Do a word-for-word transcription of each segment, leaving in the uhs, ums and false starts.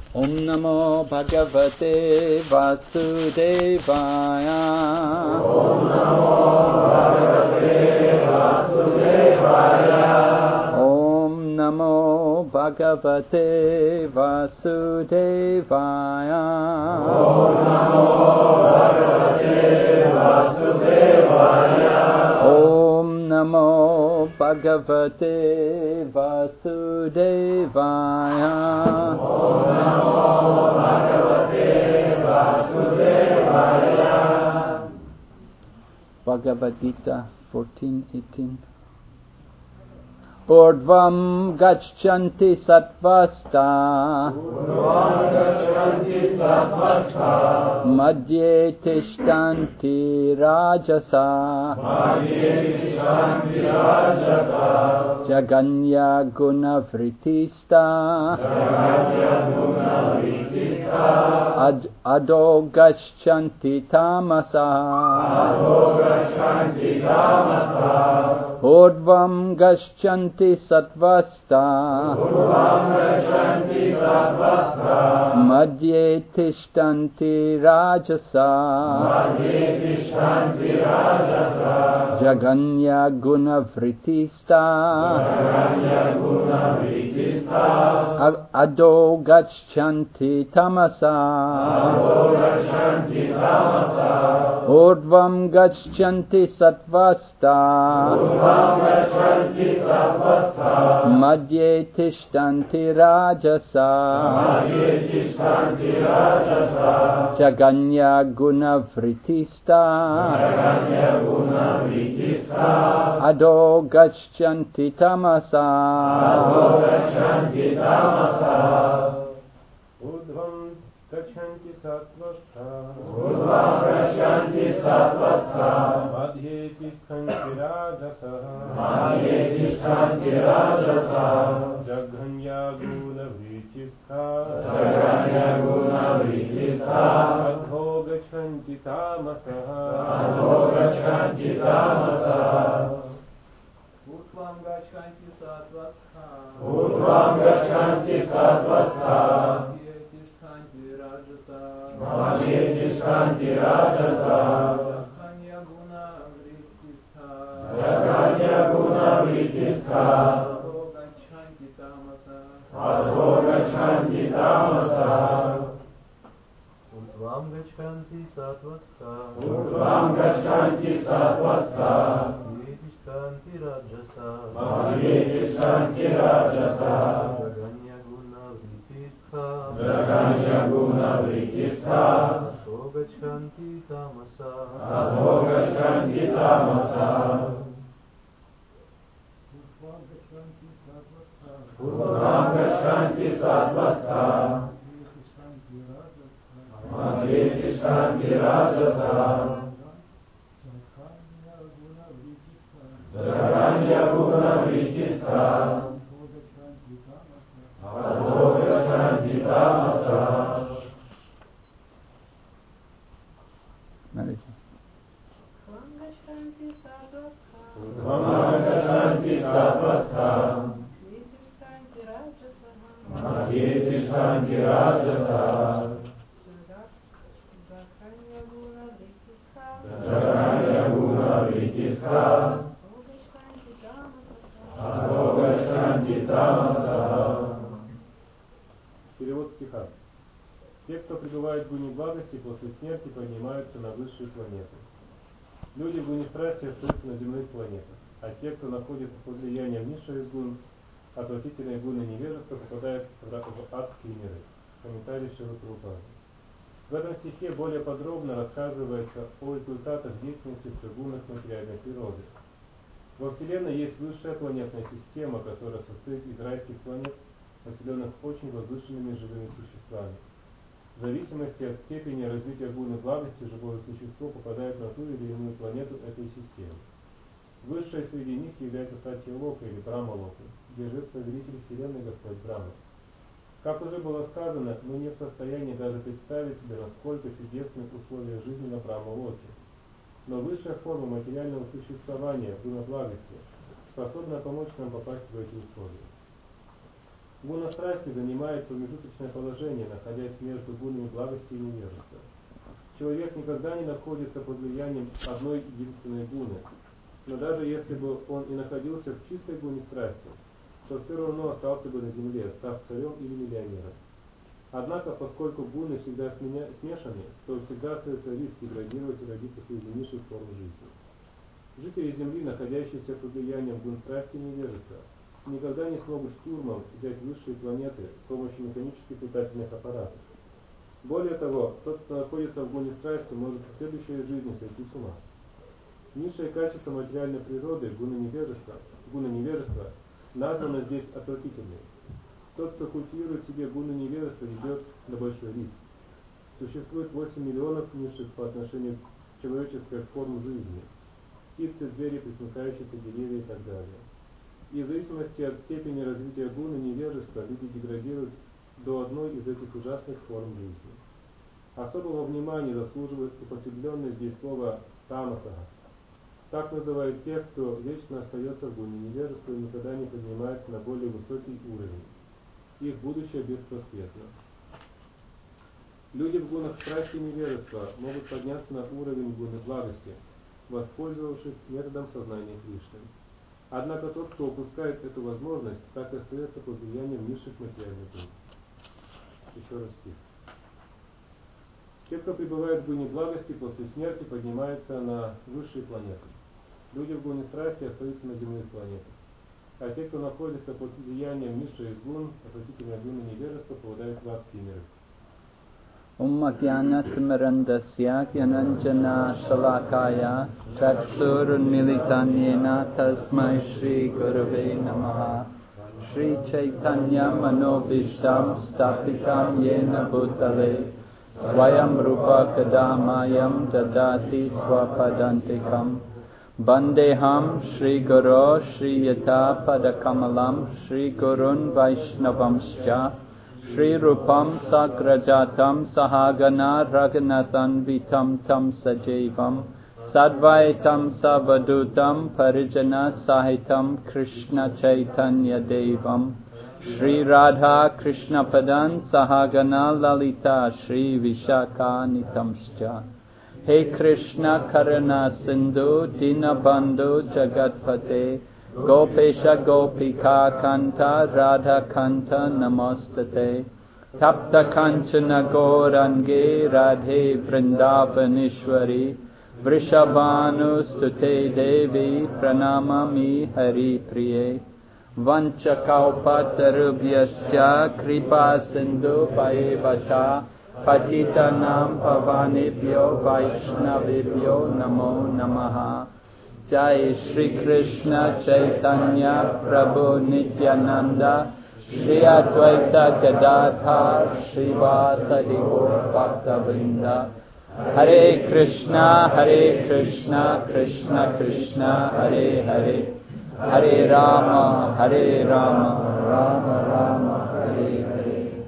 Om Namo Bhagavate Vasudevaya. Om Namo Bhagavate Vasudevaya. Om Namo Bhagavate Vasudevaya. Om Namo Bhagavate Vasudevaya. Om Namo Bhagavate Vasudevaya. Om Namo Bhagavate Vasudevaya. Bhagavad Gita fourteen eighteen. Urdvam gachanti sattvasta. Urdvam gachanti sattvasta. Madhye tishtanti rajasa. Madhye tishtanti rajasa. Jaganya guna vritista. Jaganya guna vritista. Ad ado gachanti tamasa. Ado gachanti tamasa. Urdvam gachanti sattvasta. Urdvam gachanti sattvasta. Madhye tishtanti rajasa. Madhye tishtanti rajasa. Jaganya guna vritista. Jaganya guna vritista. Ado gachanti tamasa. Ado gachanti tamasa. Urdvam gachanti sattvasta. Urdvam gachanti sattvasta. Madhye tishtanti rajasa. Madhye tishtanti rajasa. Jaganya guna vritista. Jaganya guna vritista. Ado gachanti tamasa. Ado gachanti tamasa. Urdhvam gachanti sattvasta. Urdhvam gachanti sattvasta. Madhye tishtanti rajasa. Madhye tishtanti rajasa. Jaghanya guna vritista. Jaganya guna vritista. Adho gachanti tamasa. Adho gachanti tamasa. Urdhvam gachanti sattvasta. Urdhvam gachanti sattvasta. Madhye tishtanti rajasa. Madhye tishtanti rajasa. Jaganya guna vritista. Jaganya guna vritista. Adho gachanti tamasa. Adho gachanti tamasa. Urdhvam gachanti sattvasta. Urdhvam gachanti sattvasta. Madhye tishtanti rajasa. Madhye tishtanti rajasa. Jaganya guna vritista. Jaganya guna vritista. Adho gachanti tamasa. Adho gachanti tamasa. Urdhvam gachanti sattvasta. Madhye tishtanti rajasa. Jaganya guna vritista. Adho gachanti tamasa. Urdhvam gachanti sattvasta. Urdhvam gachanti sattvasta. Madhye tishtanti rajasa. Jaganya guna vritista. Jaganya guna vritista. Adho gachanti tamasa. Перевод стиха. Те, кто пребывает в гуне благости, после смерти поднимаются на высшие планеты. Люди в гуне страсти остаются на земных планетах, а те, кто находится под влиянием низших гун, отвратительные гуны невежества, попадают в адские миры. Комментарий Шрилы Прабхупады. В этом стихе более подробно рассказывается о результатах деятельности тригунных материальной природы. Во Вселенной есть высшая планетная система, которая состоит из райских планет, населенных очень возвышенными живыми существами. В зависимости от степени развития гуны благости живое существо попадает на ту или иную планету этой системы. Высшей среди них является Сатья-лока или Брахма-лока, где живет повелитель Вселенной Господь Брахма. Как уже было сказано, мы не в состоянии даже представить себе, насколько чудесны условия жизни на Брахма-локе. Но высшая форма материального существования, гуна благости, способна помочь нам попасть в эти условия. Гуна страсти занимает промежуточное положение, находясь между гунами благости и невежества. Человек никогда не находится под влиянием одной единственной гуны, но даже если бы он и находился в чистой гуне страсти, то все равно остался бы на земле, став царем или миллионером. Однако, поскольку гуны всегда сменя... смешаны, то всегда остается риск деградировать и родиться среди низших форм жизни. Жители Земли, находящиеся под влиянием гун страсти и невежества, никогда не смогут штурмом взять высшие планеты с помощью механических летательных аппаратов. Более того, тот, кто находится в гуне страсти, может в следующей жизни сойти с ума. Низшее качество материальной природы, гуна невежества, гуна невежества, названо здесь отвратительной. Тот, кто культивирует в себе гуну невежества, идет на большой риск. Существует восемь миллионов низших по отношению к человеческой форме жизни. Птицы, звери, пресмыкающиеся деревья и так далее. И в зависимости от степени развития гуны невежества люди деградируют до одной из этих ужасных форм жизни. Особого внимания заслуживает употребленное здесь слово «тамасага». Так называют тех, кто вечно остается в гуне невежества и никогда не поднимается на более высокий уровень. Их будущее беспросветно. Люди в гунах страсти и невежества могут подняться на уровень гуны благости, воспользовавшись методом сознания Кришны. Однако тот, кто упускает эту возможность, так и остается под влиянием низших материальных гун. Еще раз стих. Те, кто пребывает в гуне благости, после смерти поднимаются на высшие планеты. Люди в гуне страсти остаются на земных планетах. А те, кто находится под влиянием низших гун, отвратительной гуны невежества, попадают в адские миры. Om Jnanatimirandasya Gyananjana Shalakaya Chaksurun Militanyena Tasmai Shri Gurave Namaha Shri Chaitanya Manobishtam Stapitam Yena Bhutale Swayam Rupa Kadamayam Dadati Swapadantikam Bandeham Shri Guru Shri Yata Padakamalam Shri Gurun Vaishnavamscha Shri Rupam Sakrajatam Sahagana Raghunathan Vitam Tam Sajevam Sadvaitam Savadutam Parijana Sahitam Krishna Chaitanya Devam Shri Radha Krishna Padan Sahagana Lalita Shri Vishaka Nitamscha He Krishna Karuna Sindhu Dinabandhu Jagatpate Gopesha Gopika Kanta Radha Kanta Namostate Tapta Kanchana Gaurange Radhe Vrindavanishwari Vrishabhanu Stute Devi Pranamami Hari Priye Vancha Kaupatarubhyascha Kripa Sindhu Bhayevacha Patitanam Pavanebhyo Vaishnavebhyo Namo Namaha Jai Shri Krishna Chaitanya Prabhu Nityananda Shri Advaita Gadadhar Shri Vasadi Gaur Bhakta-vrinda Hare Krishna Hare Krishna Krishna Krishna Hare Hare Hare Rama Hare Rama Rama Rama Hare Hare.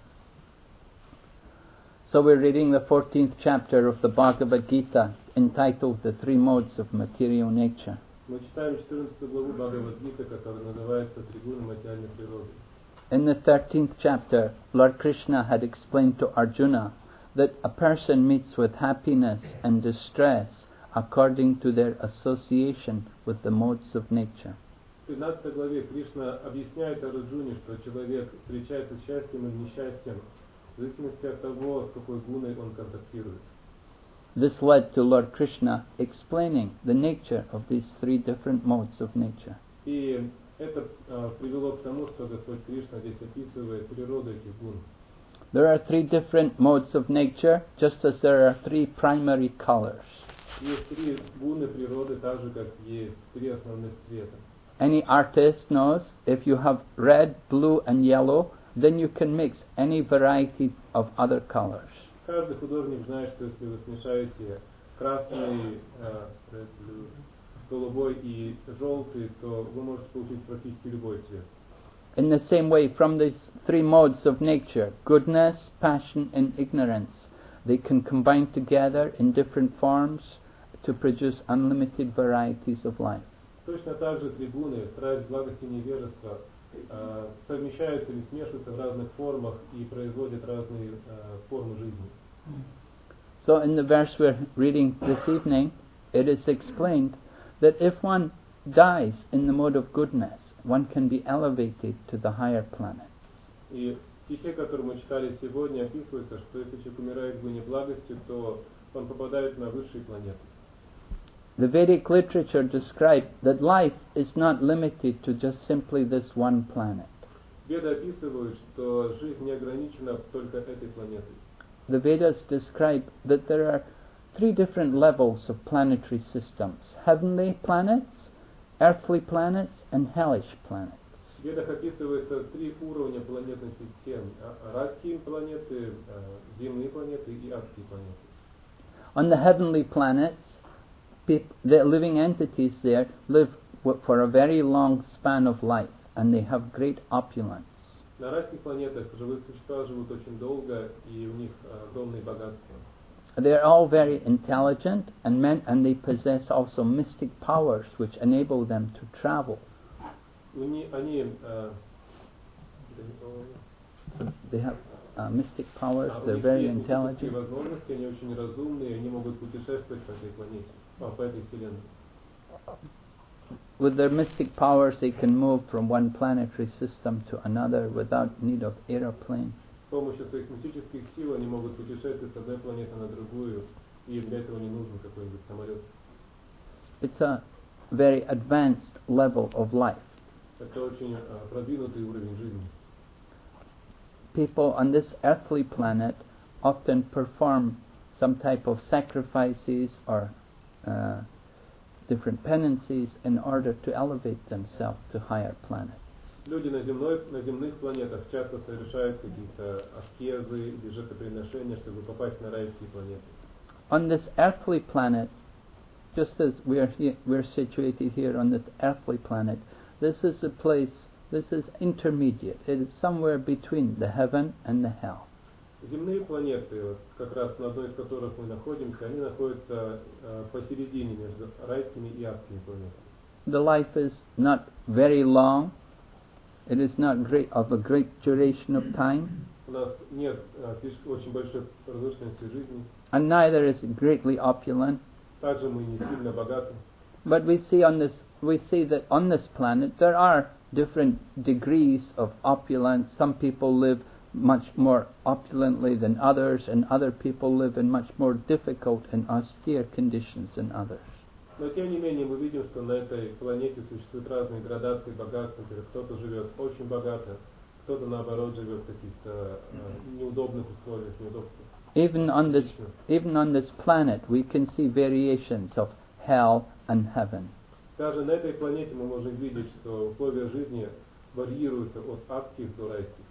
So we're reading the fourteenth chapter of the Bhagavad Gita, entitled The Three Modes of Material Nature. Мы читаем четырнадцатую главу Бхагавад-гиты, которая называется «Три гуны материальной природы». In the thirteenth chapter, Lord Krishna had explained to Arjuna that a person meets with happiness and distress according to their association with the modes of nature. В пятнадцатой главе Кришна объясняет Арджуне, что человек встречается с счастьем или несчастьем в зависимости от того, с какой гуной он контактирует. This led to Lord Krishna explaining the nature of these three different modes of nature. И это uh, привело к тому, что Господь Кришна здесь описывает природу этих гун. There are three different modes of nature, just as there are three primary colors. Есть три гуны природы, так же как есть три основных цвета. Any artist knows if you have red, blue and yellow, then you can mix any variety of other colors. Каждый художник знает, что если вы смешаете красный, э, голубой и желтый, то вы можете получить практически любой цвет. In the same way, from these three modes of nature, goodness, passion and ignorance, they can combine together in different forms to produce unlimited varieties of life. Точно так же три гуны, страсть, благость и невежество, э, совмещаются или смешиваются в разных формах и производят разные э, формы жизни. So in the verse we're reading this evening, it is explained that if one dies in the mode of goodness, one can be elevated to the higher planets. И в стихе, который мы читали сегодня, описывается, что если человек умирает в гуне благости, то он попадает на высшие планеты. The Vedic literature describes that life is not limited to just simply this one planet. Веды описывают, что жизнь не ограничена только этой планетой. The Vedas describe that there are three different levels of planetary systems: heavenly planets, earthly planets, and hellish planets. В Ведах описывается три уровня планетных систем: райские планеты, земные планеты и адские планеты. On the heavenly planets, peop- the living entities there live w- for a very long span of life, and they have great opulence. На райских планетах живые существа живут очень долго, и у них огромные богатства. They are all very intelligent, and men, and they possess also mystic powers which enable them to travel. Они, они э, They have uh, mystic powers. у They're них very есть мистические intelligent. возможности, они очень разумные, они могут путешествовать по этой планете, а, по этой вселенной. With their mystic powers, they can move from one planetary system to another without need of aeroplane. С помощью своих мистических сил они могут путешествовать с одной планеты на другую, и для этого не нужен какой-нибудь самолет. It's a very advanced level of life. Это очень э, продвинутый уровень жизни. People on this earthly planet often perform some type of sacrifices or uh, different penances in order to elevate themselves to higher planets. Люди на, земной, на земных планетах часто совершают какие-то аскезы или жертвоприношения, чтобы попасть на райские планеты. On this earthly planet, just as we are here, we're situated here on this earthly planet, this is a place, this is intermediate. It is somewhere between the heaven and the hell. Земные планеты, вот, как раз на одной из которых мы находимся, они находятся э, посередине между райскими и адскими планетами. The life is not very long. It is not great of a great duration of time, У нас нет э, слишком очень большой продолжительности жизни, and neither is it greatly opulent. также мы не сильно богаты. But we see on this, we see that on this planet there are different degrees of opulence. Some people live much more opulently than others, and other people live in much more difficult and austere conditions than others. Но тем не менее мы видим, что на этой планете существуют разные градации богатства. Например, кто-то живет очень богато, кто-то наоборот живет в каких-то э, неудобных условиях, неудобствах. Even on this, even on this planet, we can see variations of hell and heaven. Даже на этой планете мы можем видеть, что условия жизни варьируются от адских до райских.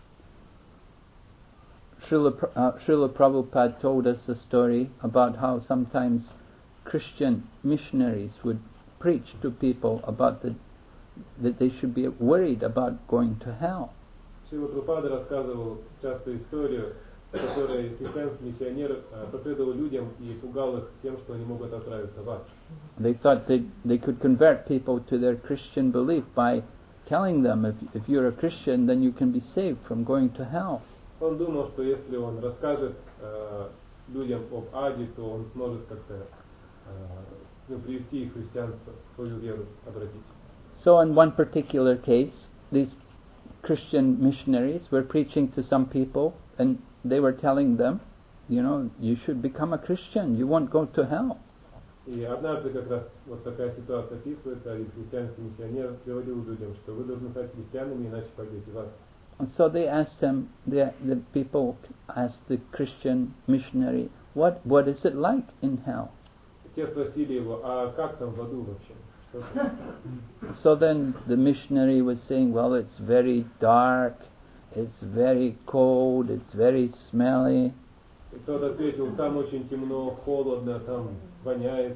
Srila, uh, Srila Prabhupada told us a story about how sometimes Christian missionaries would preach to people about the, that they should be worried about going to hell. Шрила Прабхупада рассказывал часто историю, в которой христианский миссионер проповедовал людям и пугал их тем, что они могут отправиться в ад. They thought that they could convert people to their Christian belief by telling them, if, if you're a Christian, then you can be saved from going to hell. Он думал, что если он расскажет э, людям об аде, то он сможет как-то э, ну, привести их в христианство, в свою веру обратить. So in one particular case, these Christian missionaries were preaching to some people, and they were telling them, you know, you should become a Christian, you won't go to hell. И однажды как раз вот такая ситуация описывается, один христианский миссионер говорил людям, что вы должны стать христианами, иначе пойдете в ад. And so they asked him, the, the people asked the Christian missionary, what, what is it like in hell? Те спросили его, а как там в аду вообще? Что там? So then the missionary was saying, well, it's very dark, it's very cold, it's very smelly. И тот ответил, там очень темно, холодно, там воняет.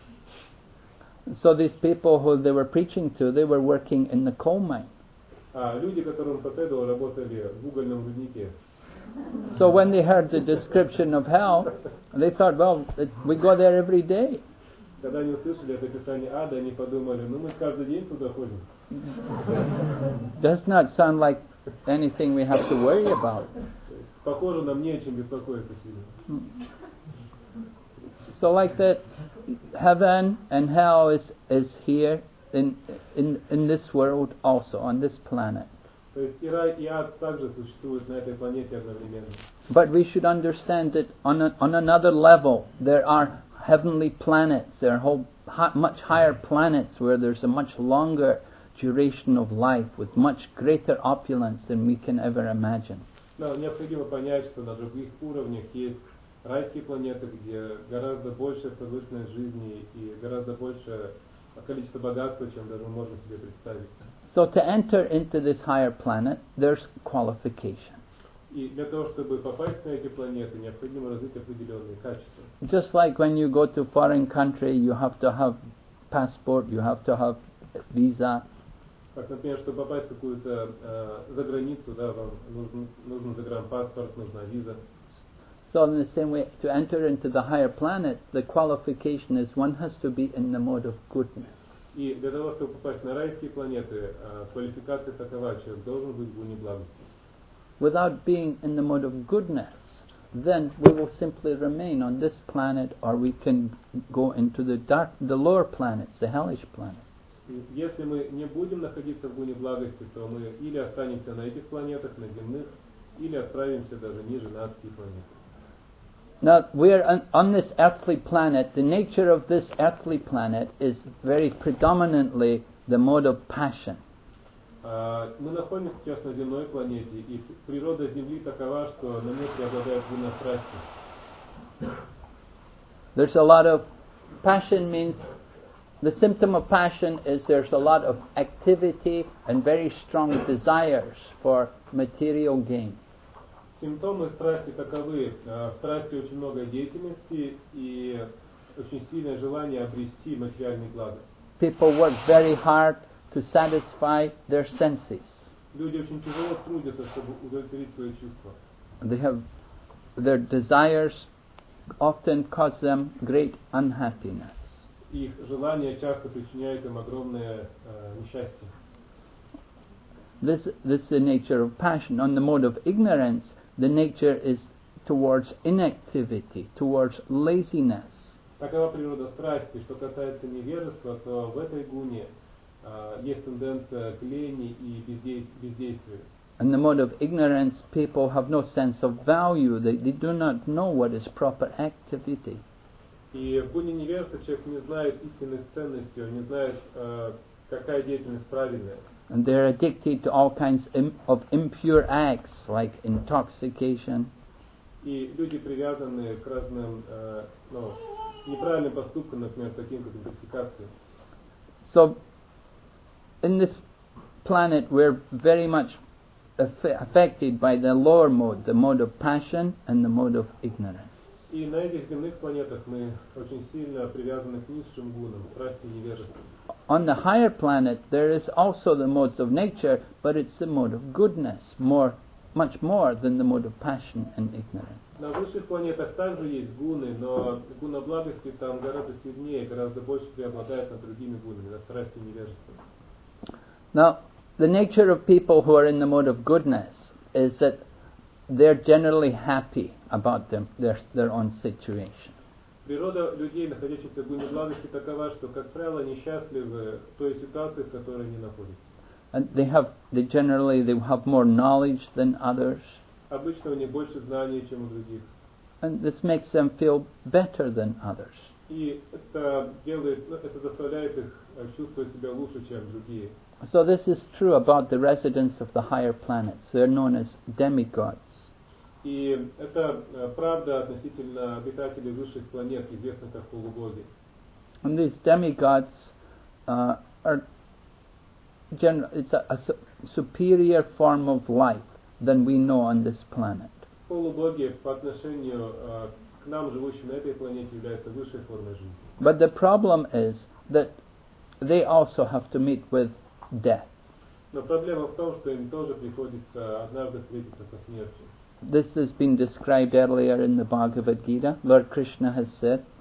So these people who they were preaching to, they were working in the coal mine. А люди, которым проповедовал, работали в угольном руднике. So when they heard the description of hell, they thought, well, it, we go there every day. Когда они услышали это описание ада, они подумали, ну мы каждый день туда ходим. Does not sound like anything we have to worry about. То есть, похоже, нам не о чем беспокоиться сильно. So like that, heaven and hell is, is here in, in, in this world also, on this planet. То есть и рай, и ад также существуют на этой планете одновременно. But we should understand that on, a, on another level, there are heavenly planets, there are whole, hi, much higher planets where there's a much longer duration of life with much greater opulence than we can ever imagine. Но необходимо понять, что на других уровнях есть райские планеты, где гораздо больше продолжительность жизни и гораздо больше количество богатства, чем даже можно себе представить. So to enter into this higher planet, there's qualification. И для того, чтобы попасть на эти планеты, необходимо развить определенные качества. Just like when you go to foreign country, you have to have passport, you have to have visa. Как, например, чтобы попасть в какую-то э, за границу, да, вам нужен, нужен загранпаспорт, нужна виза. So in the same way, to enter into the higher planet, the qualification is one has to be in the mode of goodness. И для того, чтобы попасть на райские планеты, э, квалификация такова, человек должен быть в гуне благости. Without being in the mode of goodness, then we will simply remain on this planet, or we can go into the dark, the lower planets, the hellish planets. Если мы не будем находиться в гуне благости, то мы или останемся на этих планетах, на земных, или отправимся даже ниже на адские планеты. Now, we're on, on this earthly planet. The nature of this earthly planet is very predominantly the mode of passion. Uh, мы находимся сейчас на земной планете, и природа Земли такова, что на ней преобладает гуна страсти. There's a lot of passion means the symptom of passion is there's a lot of activity and very strong desires for material gain. Симптомы страсти таковы. В страсти очень много деятельности и очень сильное желание обрести материальные блага. People work very hard to satisfy their senses. Люди очень тяжело трудятся, чтобы удовлетворить свои чувства. They have their desires often cause them great unhappiness. Их желания часто причиняют им огромное э, несчастье. This, this is the nature of passion. On the mode of ignorance, the nature is towards inactivity, towards laziness. Такова природа страсти. Что касается невежества, то в этой гуне э, есть тенденция к лени и бездей- бездействию. In the mode of ignorance, people have no sense of value. They, they do not know what is proper activity. И в гуне невежества человек не знает истинных ценностей, он не знает, э, какая деятельность правильная. And they're addicted to all kinds im- of impure acts, like intoxication. И люди привязаны к разным э, ну, неправильным поступкам, например, таким как интоксикация. So, in this planet, we're very much aff- affected by the lower mode, the mode of passion and the mode of ignorance. И на этих земных планетах мы очень сильно привязаны к низшим гунам, страсти и невежеству. On the higher planet, there is also the modes of nature, but it's the mode of goodness, more, much more than the mode of passion and ignorance. На высших планетах также есть гуны, но гуна благости там гораздо сильнее, гораздо больше преобладает над другими гунами, над страстью и невежеством. Now, the nature of people who are in the mode of goodness is that they're generally happy about them, their, their own situation. Природа людей, находящихся в гуне благости, такова, что, как правило, они счастливы в той ситуации, в которой они находятся. And they have, they generally, they have more knowledge than others. Обычно у них больше знаний, чем у других. And this makes them feel better than others. И это делает, ну, это заставляет их э, чувствовать себя лучше, чем другие. So this is true about the residents of the higher planets. They're known as demigods. И это э, правда относительно обитателей высших планет, известных как полубоги. And these demigods uh, are gen- it's a, a su- superior form of life than we know on this planet. Полубоги по отношению э, к нам, живущим на этой планете, являются высшей формой жизни. But the problem is that they also have to meet with death. Но проблема в том, что им тоже приходится однажды встретиться со смертью. This has been described earlier in the Bhagavad Gita. Lord Krishna has said,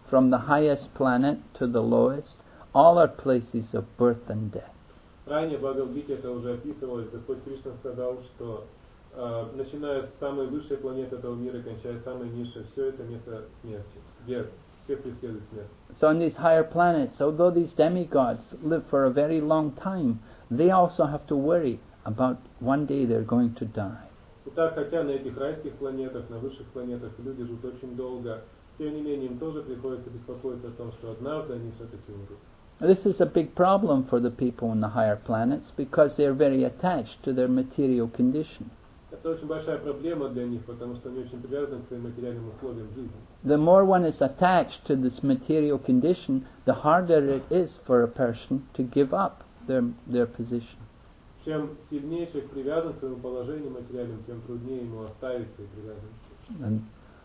from the highest planet to the lowest, all are places of birth and death. Ранее в Бхагавад-гите это уже описывалось. Господь Кришна сказал, что э, начиная с самой высшей планеты этого мира, кончая самой низшей, все это место смерти, где всех преследует смерть. So on these higher planets, although these demigods live for a very long time, they also have to worry about one day they're going to die. Итак, хотя на этих райских планетах, на высших планетах люди живут очень долго, тем не менее им тоже приходится беспокоиться о том, что однажды они все-таки умрут. This is a big problem for the people on the higher planets because they're very attached to their material condition. Это очень большая проблема для них, потому что они очень привязаны к своим материальным условиям жизни. The more one is attached to this material condition, the harder it is for a person to give up their their position. Чем сильнее человек привязан к своему положению материальному, тем труднее ему оставить свои привязанности. And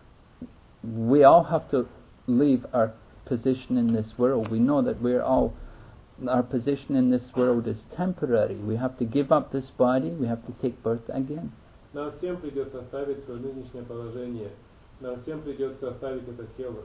we all have to leave our position in this world. We know that we're all, our position in this world is temporary. We have to give up this body, we have to take birth again. Нам всем придется оставить свое нынешнее положение. Нам всем придется оставить это тело.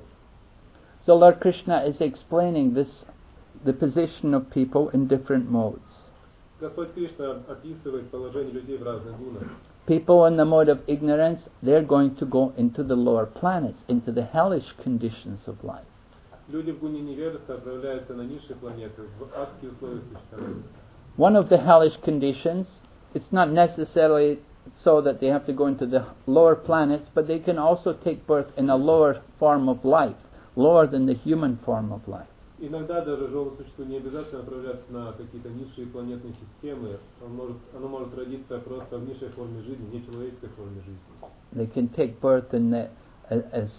So Lord Krishna is explaining this, the position of people in different modes. Господь Кришна описывает положение людей в разных гунах. People in the mode of ignorance, they're going to go into the lower planets, into the hellish conditions of life. Люди в гуне невежества отправляются на низшие планеты, в адские условия существования. One of the hellish conditions, it's not necessarily so that they have to go into the lower planets, but they can also take birth in a lower form of life, lower than the human form of life. Иногда даже живому существу не обязательно отправляться на какие-то низшие планетные системы. Он может, оно может родиться просто в низшей форме жизни, не человеческой форме жизни. They can take birth in the, as, as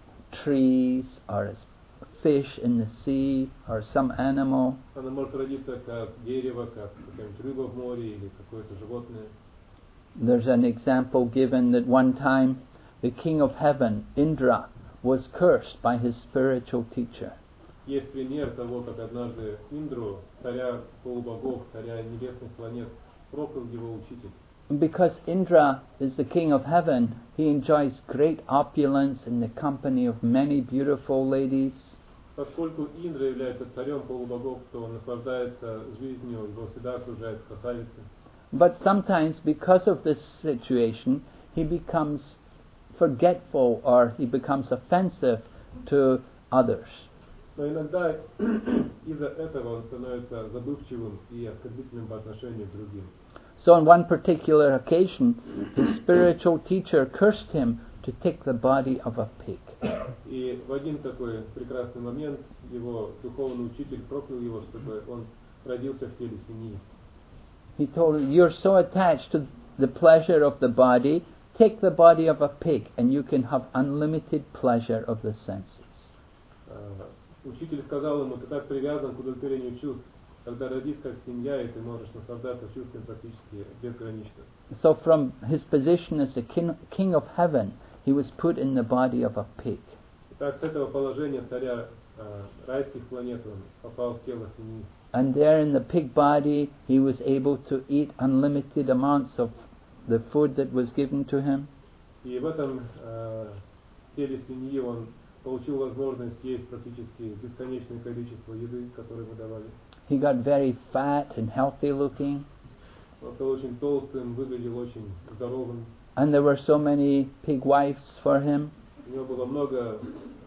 trees, or as fish in the sea, or some animal. Оно может родиться как дерево, как какая-нибудь рыба в море или какое-то животное. There's an example given that one time the king of heaven, Indra, was cursed by his spiritual teacher. Есть пример того, как однажды Индру, царя полубогов, царя небесных планет, проклял его учитель. Because Indra is the king of heaven, he enjoys great opulence in the company of many beautiful ladies. Поскольку Индра является царем полубогов, то он наслаждается жизнью, его всегда окружают красавицы. But sometimes, because of this situation, he becomes forgetful or he becomes offensive to others. Но иногда из-за этого он становится забывчивым и оскорбительным по отношению к другим. So on one particular occasion, his spiritual teacher cursed him to take the body of a pig. И в один такой прекрасный момент его духовный учитель проклял его, чтобы он родился в теле свиньи. He told him, you're so attached to the pleasure of the body, take the body of a pig and you can have unlimited pleasure of the senses. Uh, учитель сказал ему, ты так привязан к удовлетворению чувств, когда родись как свинья, и ты можешь наслаждаться чувствами практически безгранично. So from his position as the king, king of heaven, he was put in the body of a pig. Итак, с этого положения царя uh, райских планет он попал в тело свиньи. And there in the pig body, he was able to eat unlimited amounts of the food that was given to him. И в этом uh, теле свиньи он получил возможность есть практически бесконечное количество еды, которую ему давали. He got very fat and healthy looking. Он стал очень толстым, выглядел очень здоровым. And there were so many pig wives for him. У него было много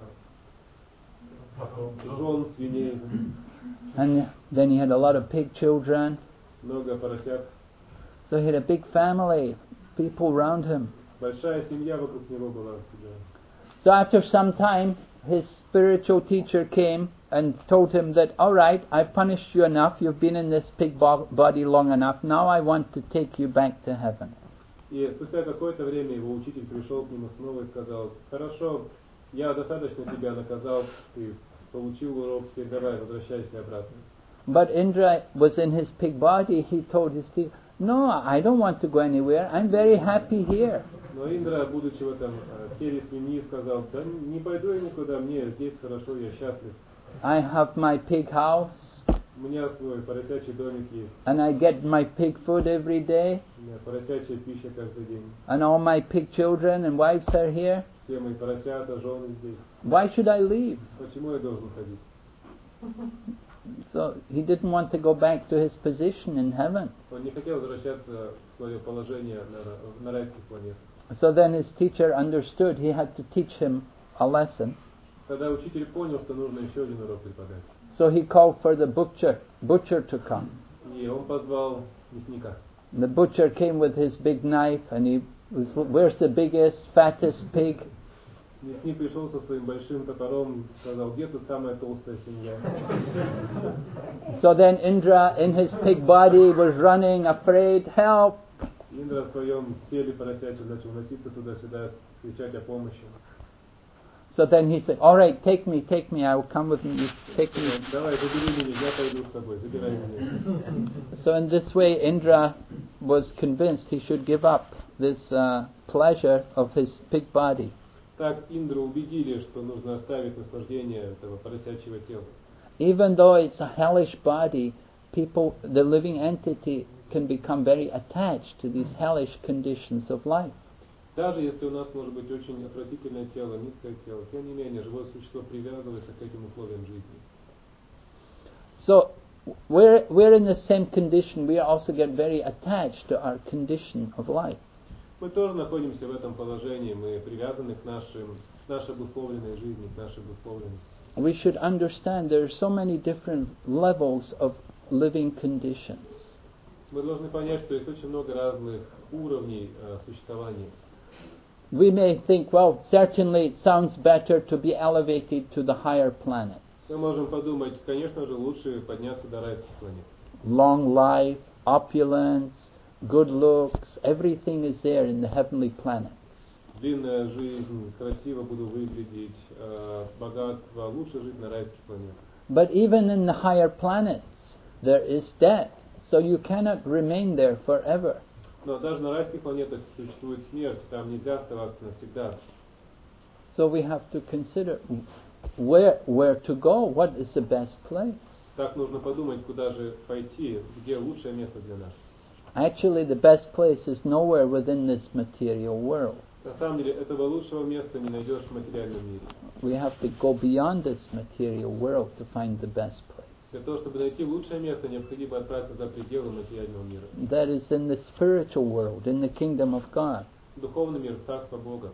жен, свиней, And then he had a lot of pig children. много поросят. So he had a big family, people around him. Большая семья вокруг него была всегда. So after some time, his spiritual teacher came and told him that, all right, I've punished you enough, you've been in this pig bo- body long enough, now I want to take you back to heaven. И спустя какое-то время его учитель пришел к нему снова и сказал, хорошо, я достаточно тебя наказал, ты получил урок, теперь давай, возвращайся обратно. But Indra was in his pig body, he told his teacher, no, I don't want to go anywhere, I'm very happy here. Но Индра, будучи в этом э, теле свиньи, сказал, да не пойду я никуда, мне здесь хорошо, я счастлив. I have my pig house, У меня свой поросячий домик есть, and I get my pig food every day, у меня поросячья пища каждый день. and all my pig children and wives are here. Все мои поросята, жены здесь. Why should I leave? Почему я должен ходить? So he didn't want to go back to his position in heaven. Он не хотел возвращаться в свое положение на, на райских планетах. So then his teacher understood he had to teach him a lesson. Тогда учитель понял, что нужно еще один урок преподать. So he called for the butcher, butcher to come. И он позвал мясника. The butcher came with his big knife and he was, where's the biggest, fattest pig? Мясник пришел со своим большим топором, сказал, где тут самая толстая семья? So then Indra in his pig body was running, afraid, help! Индра в своем теле поросячьем начал носиться туда-сюда, кричать о помощи. So then he said, all right, take me, take me, I will come with you, take me. Давай, забери меня, я пойду с тобой, забирай меня. So in this way Indra was convinced he should give up this uh, pleasure of his pig body. Так Индру убедили, что нужно оставить наслаждение этого поросячьего тела. Even though it's a hellish body, people, the living entity can become very attached to these hellish conditions of life. Даже если у нас может быть очень отвратительное тело, низкое тело, тем не менее, живое существо привязывается к этим условиям жизни. So we're, we're in the same condition, we also get very attached to our condition of life. Мы тоже находимся в этом положении, мы привязаны к нашим, нашей обусловленной жизни, к нашей обусловленности. We should understand there are so many different levels of living conditions. Мы должны понять, что есть очень много разных уровней э, существования. We may think, well, certainly it sounds better to be elevated to the higher planets. Мы можем подумать, конечно же, лучше подняться до райских планет. Long life, opulence, good looks, everything is there in the heavenly planets. Длинная жизнь, красиво буду выглядеть, э, богатство, лучше жить на райских планетах. But even in the higher planets, there is death, so you cannot remain there forever. Но даже на райских планетах существует смерть, там нельзя оставаться навсегда. So we have to consider where where to go, what is the best place. Так нужно подумать, куда же пойти, где лучшее место для нас. Actually, the best place is nowhere within this material world. На самом деле, этого лучшего места не найдешь в материальном мире. We have to go beyond this material world to find the best place. Для того, чтобы найти лучшее место, необходимо отправиться за пределы материального мира. That is in the spiritual world, in the kingdom of God. Духовный мир, царство Бога.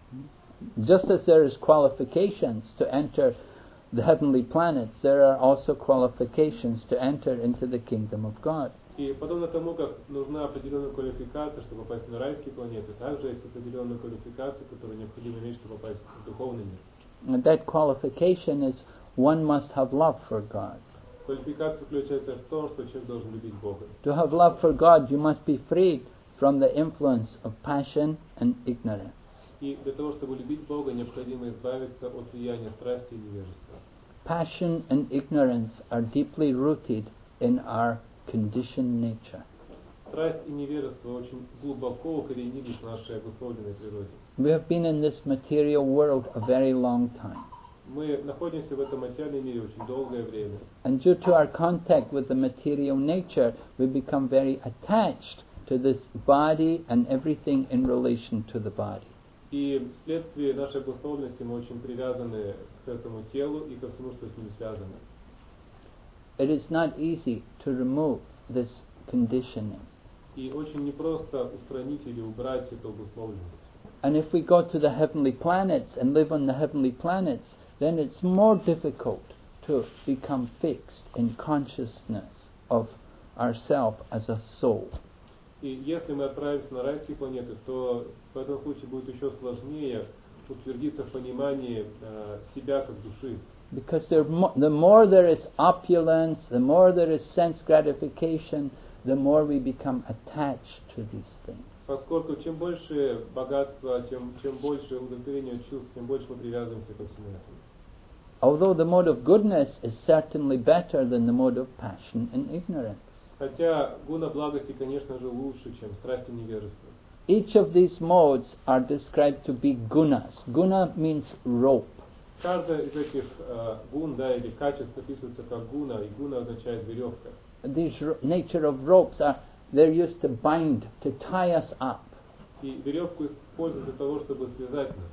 Just as there is qualifications to enter the heavenly planets, there are also qualifications to enter into the kingdom of God. И подобно тому, как нужна определенная квалификация, чтобы попасть на райские планеты, также есть определенная квалификация, которую необходимо иметь, чтобы попасть в духовный мир. And that qualification is one must have love for God. Квалификация заключается в том, что человек должен любить Бога. To have love for God, you must be freed from the influence of passion and ignorance. И для того, чтобы любить Бога, необходимо избавиться от влияния страсти и невежества. Passion and ignorance are deeply rooted in our conditioned nature. Страсть и невежество очень глубоко укоренились в нашей обусловленной природе. We have been in this material world a very long time. Мы находимся в этом материальном мире очень долгое время. And due to our contact with the material nature, we become very attached to this body and everything in relation to the body. И вследствие нашей обусловленности мы очень привязаны к этому телу и ко всему, что с ним связано. It is not easy to remove this conditioning. И очень непросто устранить или убрать эту обусловленность. And if we go to the heavenly planets and live on the heavenly planets, then it's more difficult to become fixed in consciousness of ourself as a soul. И если мы отправимся на райские планеты, то в этом случае будет еще сложнее утвердиться в понимании э, себя как души. Because there, mo- the more there is opulence, the more there is sense gratification, the more we become attached to these things. Поскольку чем больше богатства, чем, чем больше удовлетворения чувств, тем больше мы привязываемся ко всему этому. Although the mode of goodness is certainly better than the mode of passion and ignorance. Хотя гуна благости, конечно же, лучше, чем страсть и невежество. Each of these modes are described to be gunas. Guna means rope. Каждая из этих э, гун, да, или качеств описывается как гуна, и гуна означает веревка. These ro- nature of ropes are they're used to bind, to tie us up. И веревку используют для того, чтобы связать нас.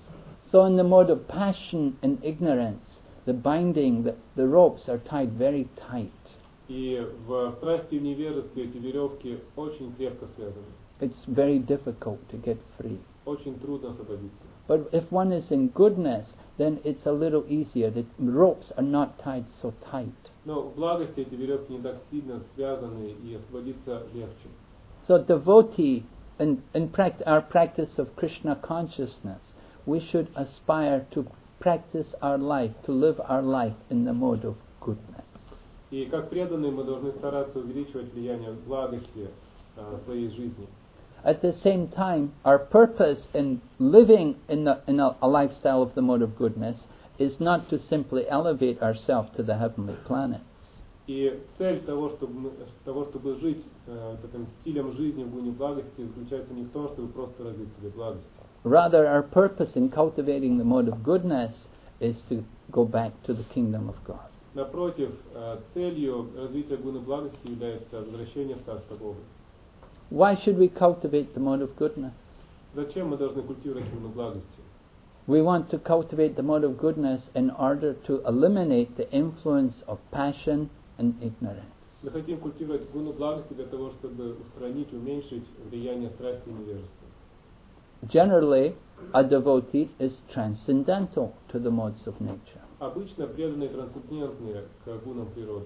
So in the mode of passion and ignorance, the binding, the, the ropes are tied very tight. И в страсти и невежестве эти веревки очень крепко связаны. It's very difficult to get free. Очень трудно освободиться. But if one is in goodness, then it's a little easier. The ropes are not tied so tight. Но в благости эти веревки не так сильно связаны, и освободиться легче. So devotee, in, in pract- our practice of Krishna consciousness, we should aspire to practice our life, to live our life in the mode of goodness. И как преданные мы должны стараться увеличивать влияние благости а, своей жизни. At the same time, our purpose in living in, the, in a, a lifestyle of the mode of goodness is not to simply elevate ourselves to the heavenly planets. И цель того, чтобы, того, чтобы жить э, таким стилем жизни в гуне благости, заключается не в том, чтобы просто развить себе благость. Rather, our purpose in cultivating the mode of goodness is to go back to the kingdom of God. Напротив, э, целью развития гуны благости является возвращение в Царство Бога. Why should we cultivate the mode of goodness? Зачем мы должны культивировать гуну благости? We want to cultivate the mode of goodness in order to eliminate the influence of passion and ignorance. Мы хотим культивировать гуну благости для того, чтобы устранить, уменьшить влияние страсти и невежества. Generally, a devotee is transcendental to the modes of nature. Обычно преданные трансцендентные к гунам природы.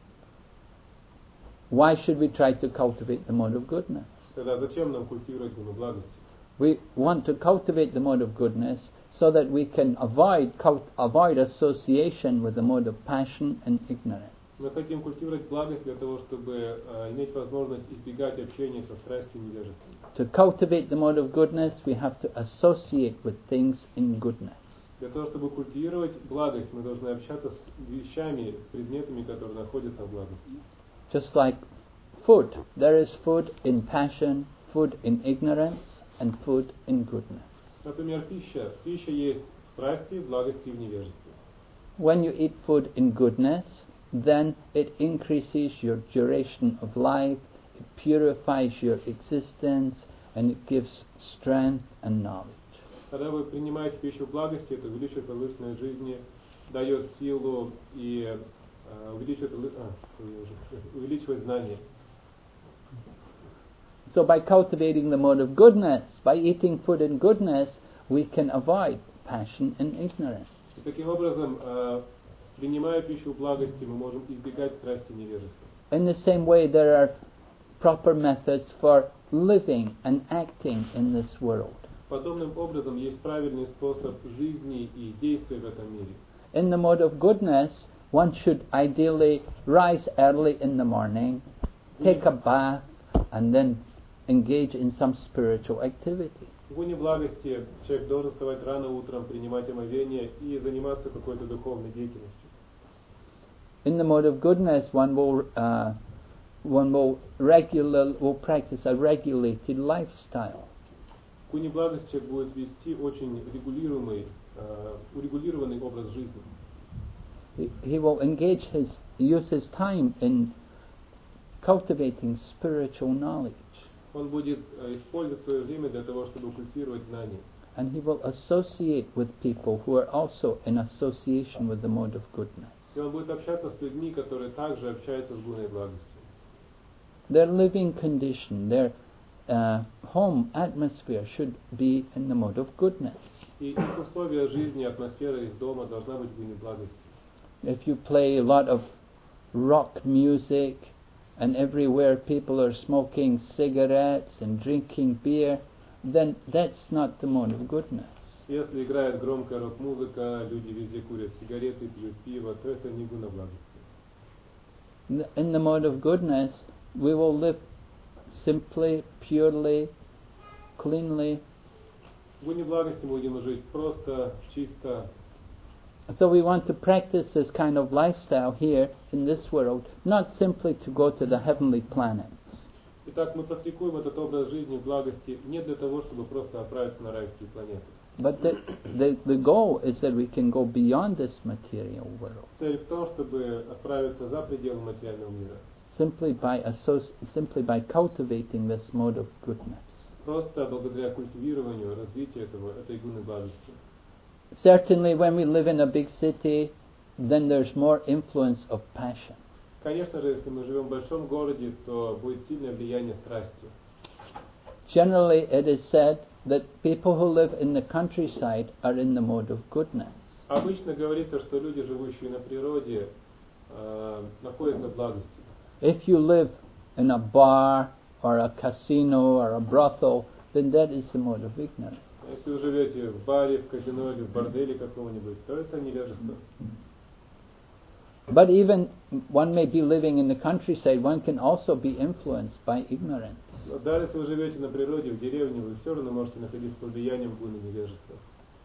Why should we try to cultivate the mode of goodness? Тогда зачем нам культивировать гуну благости? We want to cultivate the mode of goodness so that we can avoid cult- avoid association with the mode of passion and ignorance. Мы хотим культивировать благость для того, чтобы э, иметь возможность избегать общения со страстью и невежеством. To cultivate the mode of goodness, we have to associate with things in goodness. Для того, чтобы культивировать благость, мы должны общаться с вещами, с предметами, которые находятся в благости. Just like food, there is food in passion, food in ignorance, and food in goodness. Например, пища. Пища есть в страсти, в благости и в невежестве. When you eat food in goodness, then it increases your duration of life, it purifies your existence, and it gives strength and knowledge. Когда вы принимаете пищу в благости, это увеличивает продолжительность жизни, дает силу и э, увеличивает, а, увеличивает знания. So by cultivating the mode of goodness, by eating food in goodness, we can avoid passion and ignorance. И таким образом, э, принимая пищу в благости, мы можем избегать страсти и невежества. In the same way, there are proper methods for living and acting in this world. Подобным образом есть правильный способ жизни и действия в этом мире. In the mode of goodness, one should ideally rise early in the morning, take a bath, and then engage in some spiritual activity. В гуне благости человек должен вставать рано утром, принимать омовение и заниматься какой-то духовной деятельностью. In the mode of goodness, one will uh, one will regular will practice a regulated lifestyle. В гуне благости человек будет вести очень регулируемый, э, урегулированный образ жизни. He, he will engage his use his time in cultivating spiritual knowledge, Он будет э, использовать свое время для того, чтобы культивировать знания. and he will associate with people who are also in association with the mode of goodness. И он будет общаться с людьми, которые также общаются с гуной благости. Their living condition, their uh, home atmosphere should be in the mode of goodness. И их условия жизни, атмосфера их дома должна быть в гуне благости. If you play a lot of rock music and everywhere people are smoking cigarettes and drinking beer, then that's not the mode of goodness. Если играет громкая рок-музыка, люди везде курят сигареты, пьют пиво, то это не гуна благости. In the mode of goodness, we will live simply, purely, cleanly. В гуне благости мы будем жить просто, чисто. So we want to practice this kind of lifestyle here in this world, not simply to go to the heavenly planets, Итак, мы практикуем этот образ жизни в благости не для того, чтобы просто отправиться на райские планеты. but the, the, the goal is that we can go beyond this material world, Цель в том, чтобы отправиться за пределы материального мира. simply by associ- simply by cultivating this mode of goodness. Просто благодаря культивированию, развитию этого, этой гуны благости. certainly when we live in a big city, then there's more influence of passion. Конечно же, если мы живем в большом городе, то будет сильное влияние страсти. Generally, it is said that people who live in the countryside are in the mode of goodness. Обычно говорится, что люди, живущие на природе, э, находятся в благости. If you live in a bar or a casino or a brothel, then that is the mode of ignorance. Если вы живете в баре, в казино или в борделе какого-нибудь, то это невежество. But even one may be living in the countryside, one can also be influenced by ignorance. Но даже если вы живете на природе, в деревне, вы все равно можете находиться под влиянием гуны невежества.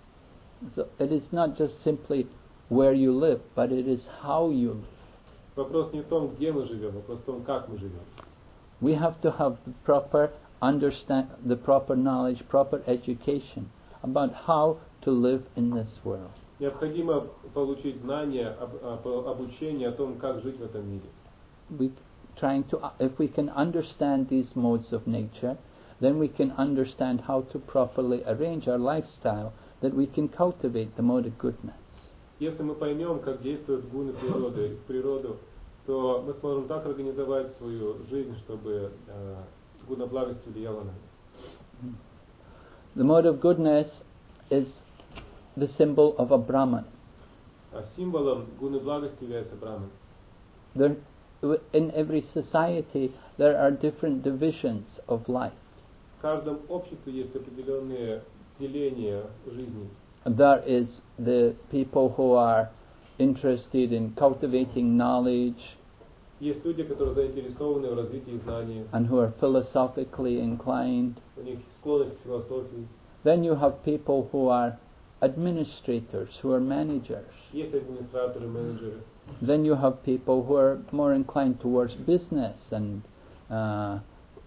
So it is not just simply where you live, but it is how you live. Вопрос не в том, где мы живем, вопрос в том, как мы живем. We have to have the proper understand, the proper knowledge, proper education about how to live in this world. Необходимо получить знания, об, об, обучение о том, как жить в этом мире. We trying to, if we can understand these modes of nature, then we can understand how to properly arrange our lifestyle, that we can cultivate the mode of goodness. Если мы поймем, как действуют гуны природы, природу, то мы сможем так организовать свою жизнь, чтобы э, гуна благости влияла на нас. The mode of goodness is the symbol of a Brahman. А символом гуны благости является браман. There, in every society, there are different divisions of life. В каждом обществе есть определенные деления жизни. There is the people who are interested in cultivating knowledge Есть люди, которые заинтересованы в развитии знаний, and who are philosophically inclined. у них склонность к философии. Then you have people who are administrators, who are managers. Есть администраторы, менеджеры. Then you have people who are more inclined towards business and uh,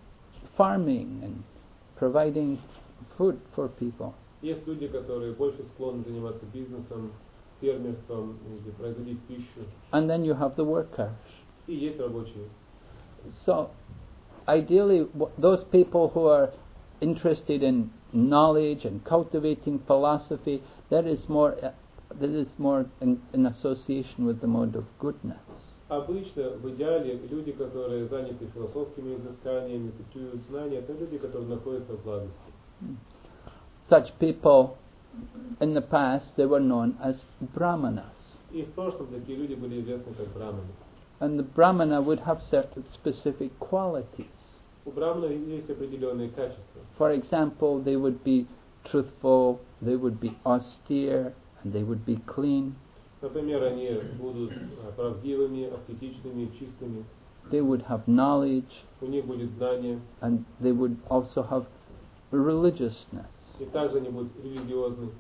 farming and providing food for people. Есть люди, которые больше склонны заниматься бизнесом, фермерством, или производить пищу. And then you have the workers. И есть рабочие. So, ideally, w- those people who are interested in knowledge and cultivating philosophy, that is more, uh, that is more in, in association with the mode of goodness. Обычно, в идеале, люди, которые заняты философскими изысканиями, культивируют знания, это люди, которые находятся в благости. Such people, in the past, they were known as brahmanas. И в прошлом такие люди были известны как браманы. And the brahmana would have certain specific qualities. У браманов есть определенные качества. For example, they would be truthful, they would be austere, and they would be clean. Например, они будут правдивыми, аскетичными, чистыми. They would have knowledge, У них будет знание, and they would also have religiousness. и также они будут религиозны.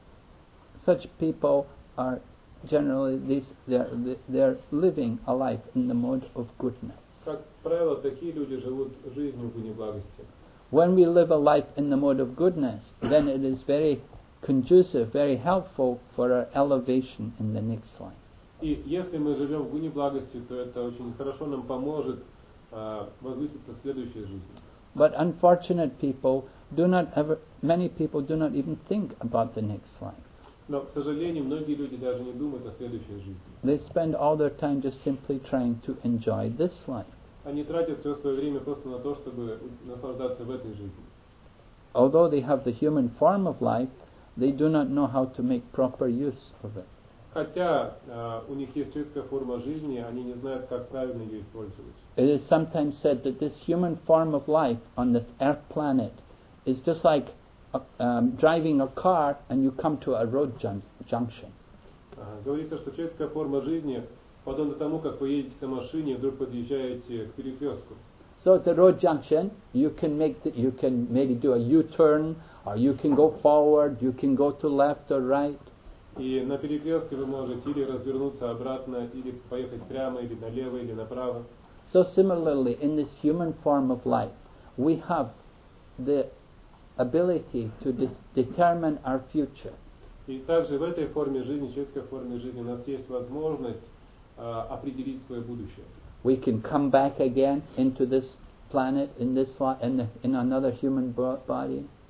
Such people are generally these they are they are living a life in the mode of goodness. Как правило, такие люди живут жизнью в гуне благости. When we live a life in the mode of goodness, then it is very conducive, very helpful for our elevation in the next life. И если мы живем в гуне благости, то это очень хорошо нам поможет а, возвыситься в следующей жизни. But unfortunate people do not ever, many people do not even think about the next life. Но, к сожалению, многие люди даже не думают о следующей жизни. They spend all their time just simply trying to enjoy this life. Они тратят все свое время просто на то, чтобы наслаждаться в этой жизни. Although they have the human form of life, they do not know how to make proper use of it. Хотя а, у них есть человеческая форма жизни, они не знают, как правильно ее использовать. It is sometimes said that this human form of life on the earth planet is just like uh, um, driving a car and you come to a road jun- junction. А, говорится, что человеческая форма жизни подобно тому, как вы едете на машине и вдруг подъезжаете к перекрестку. So at the road junction, you can make the, you can maybe do a U-turn, or you can go forward, you can go to left or right. И на перекрестке вы можете или развернуться обратно, или поехать прямо, или налево, или направо. So similarly, in this human form of life, we have the ability to dis- determine our future. И также в этой форме жизни, человеческой форме жизни, у нас есть возможность а, определить свое будущее. We can come back again into this planet, in this li- in, the, in another human bo- body.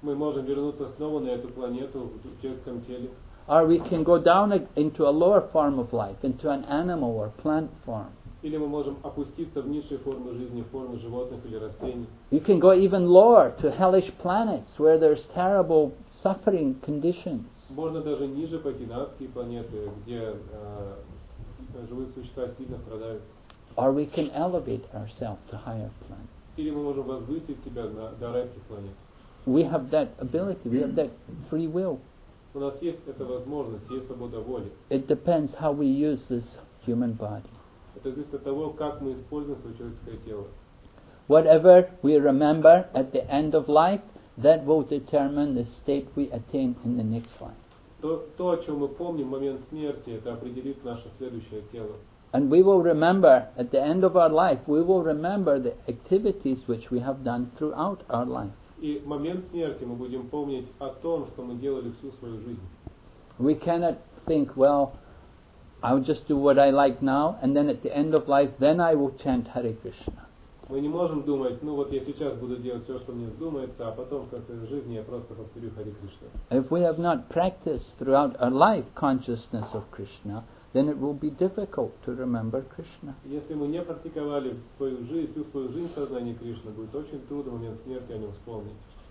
Мы можем вернуться снова на эту планету в человеческом теле. Or we can go down a, into a lower form of life, into an animal or plant form. Или мы можем опуститься в низшие формы жизни, в формы животных или растений. You can go even lower to hellish planets where there's terrible suffering conditions. Можно даже ниже пойти на адские планеты, где э, живые существа сильно страдают. Or we can elevate ourselves to higher planets. Или мы можем возвысить себя на, до райских планет. We have that ability, we have that free will. У нас есть эта возможность, есть свобода воли. It depends how we use this human body. Это зависит от того, как мы используем свое человеческое тело. Whatever we remember at the end of life, that will determine the state we attain in the next life. То, то, о чем мы помним в момент смерти, это определит наше следующее тело. And we will remember, at the end of our life, we will remember the activities which we have done throughout our life. И в момент смерти мы будем помнить о том, что мы делали всю свою жизнь. We cannot think, well, I'll just do what I like now, and then at the end of life, then I will chant Hare Krishna. Мы не можем думать, ну вот я сейчас буду делать все, что мне вздумается, а потом в конце жизни я просто повторю Харе Кришна. If we have not practiced throughout our life consciousness of Krishna, then it will be difficult to remember Krishna. Если мы не практиковали свою жизнь, всю свою жизнь сознание Кришны, будет очень трудно в момент смерти о нем вспомнить.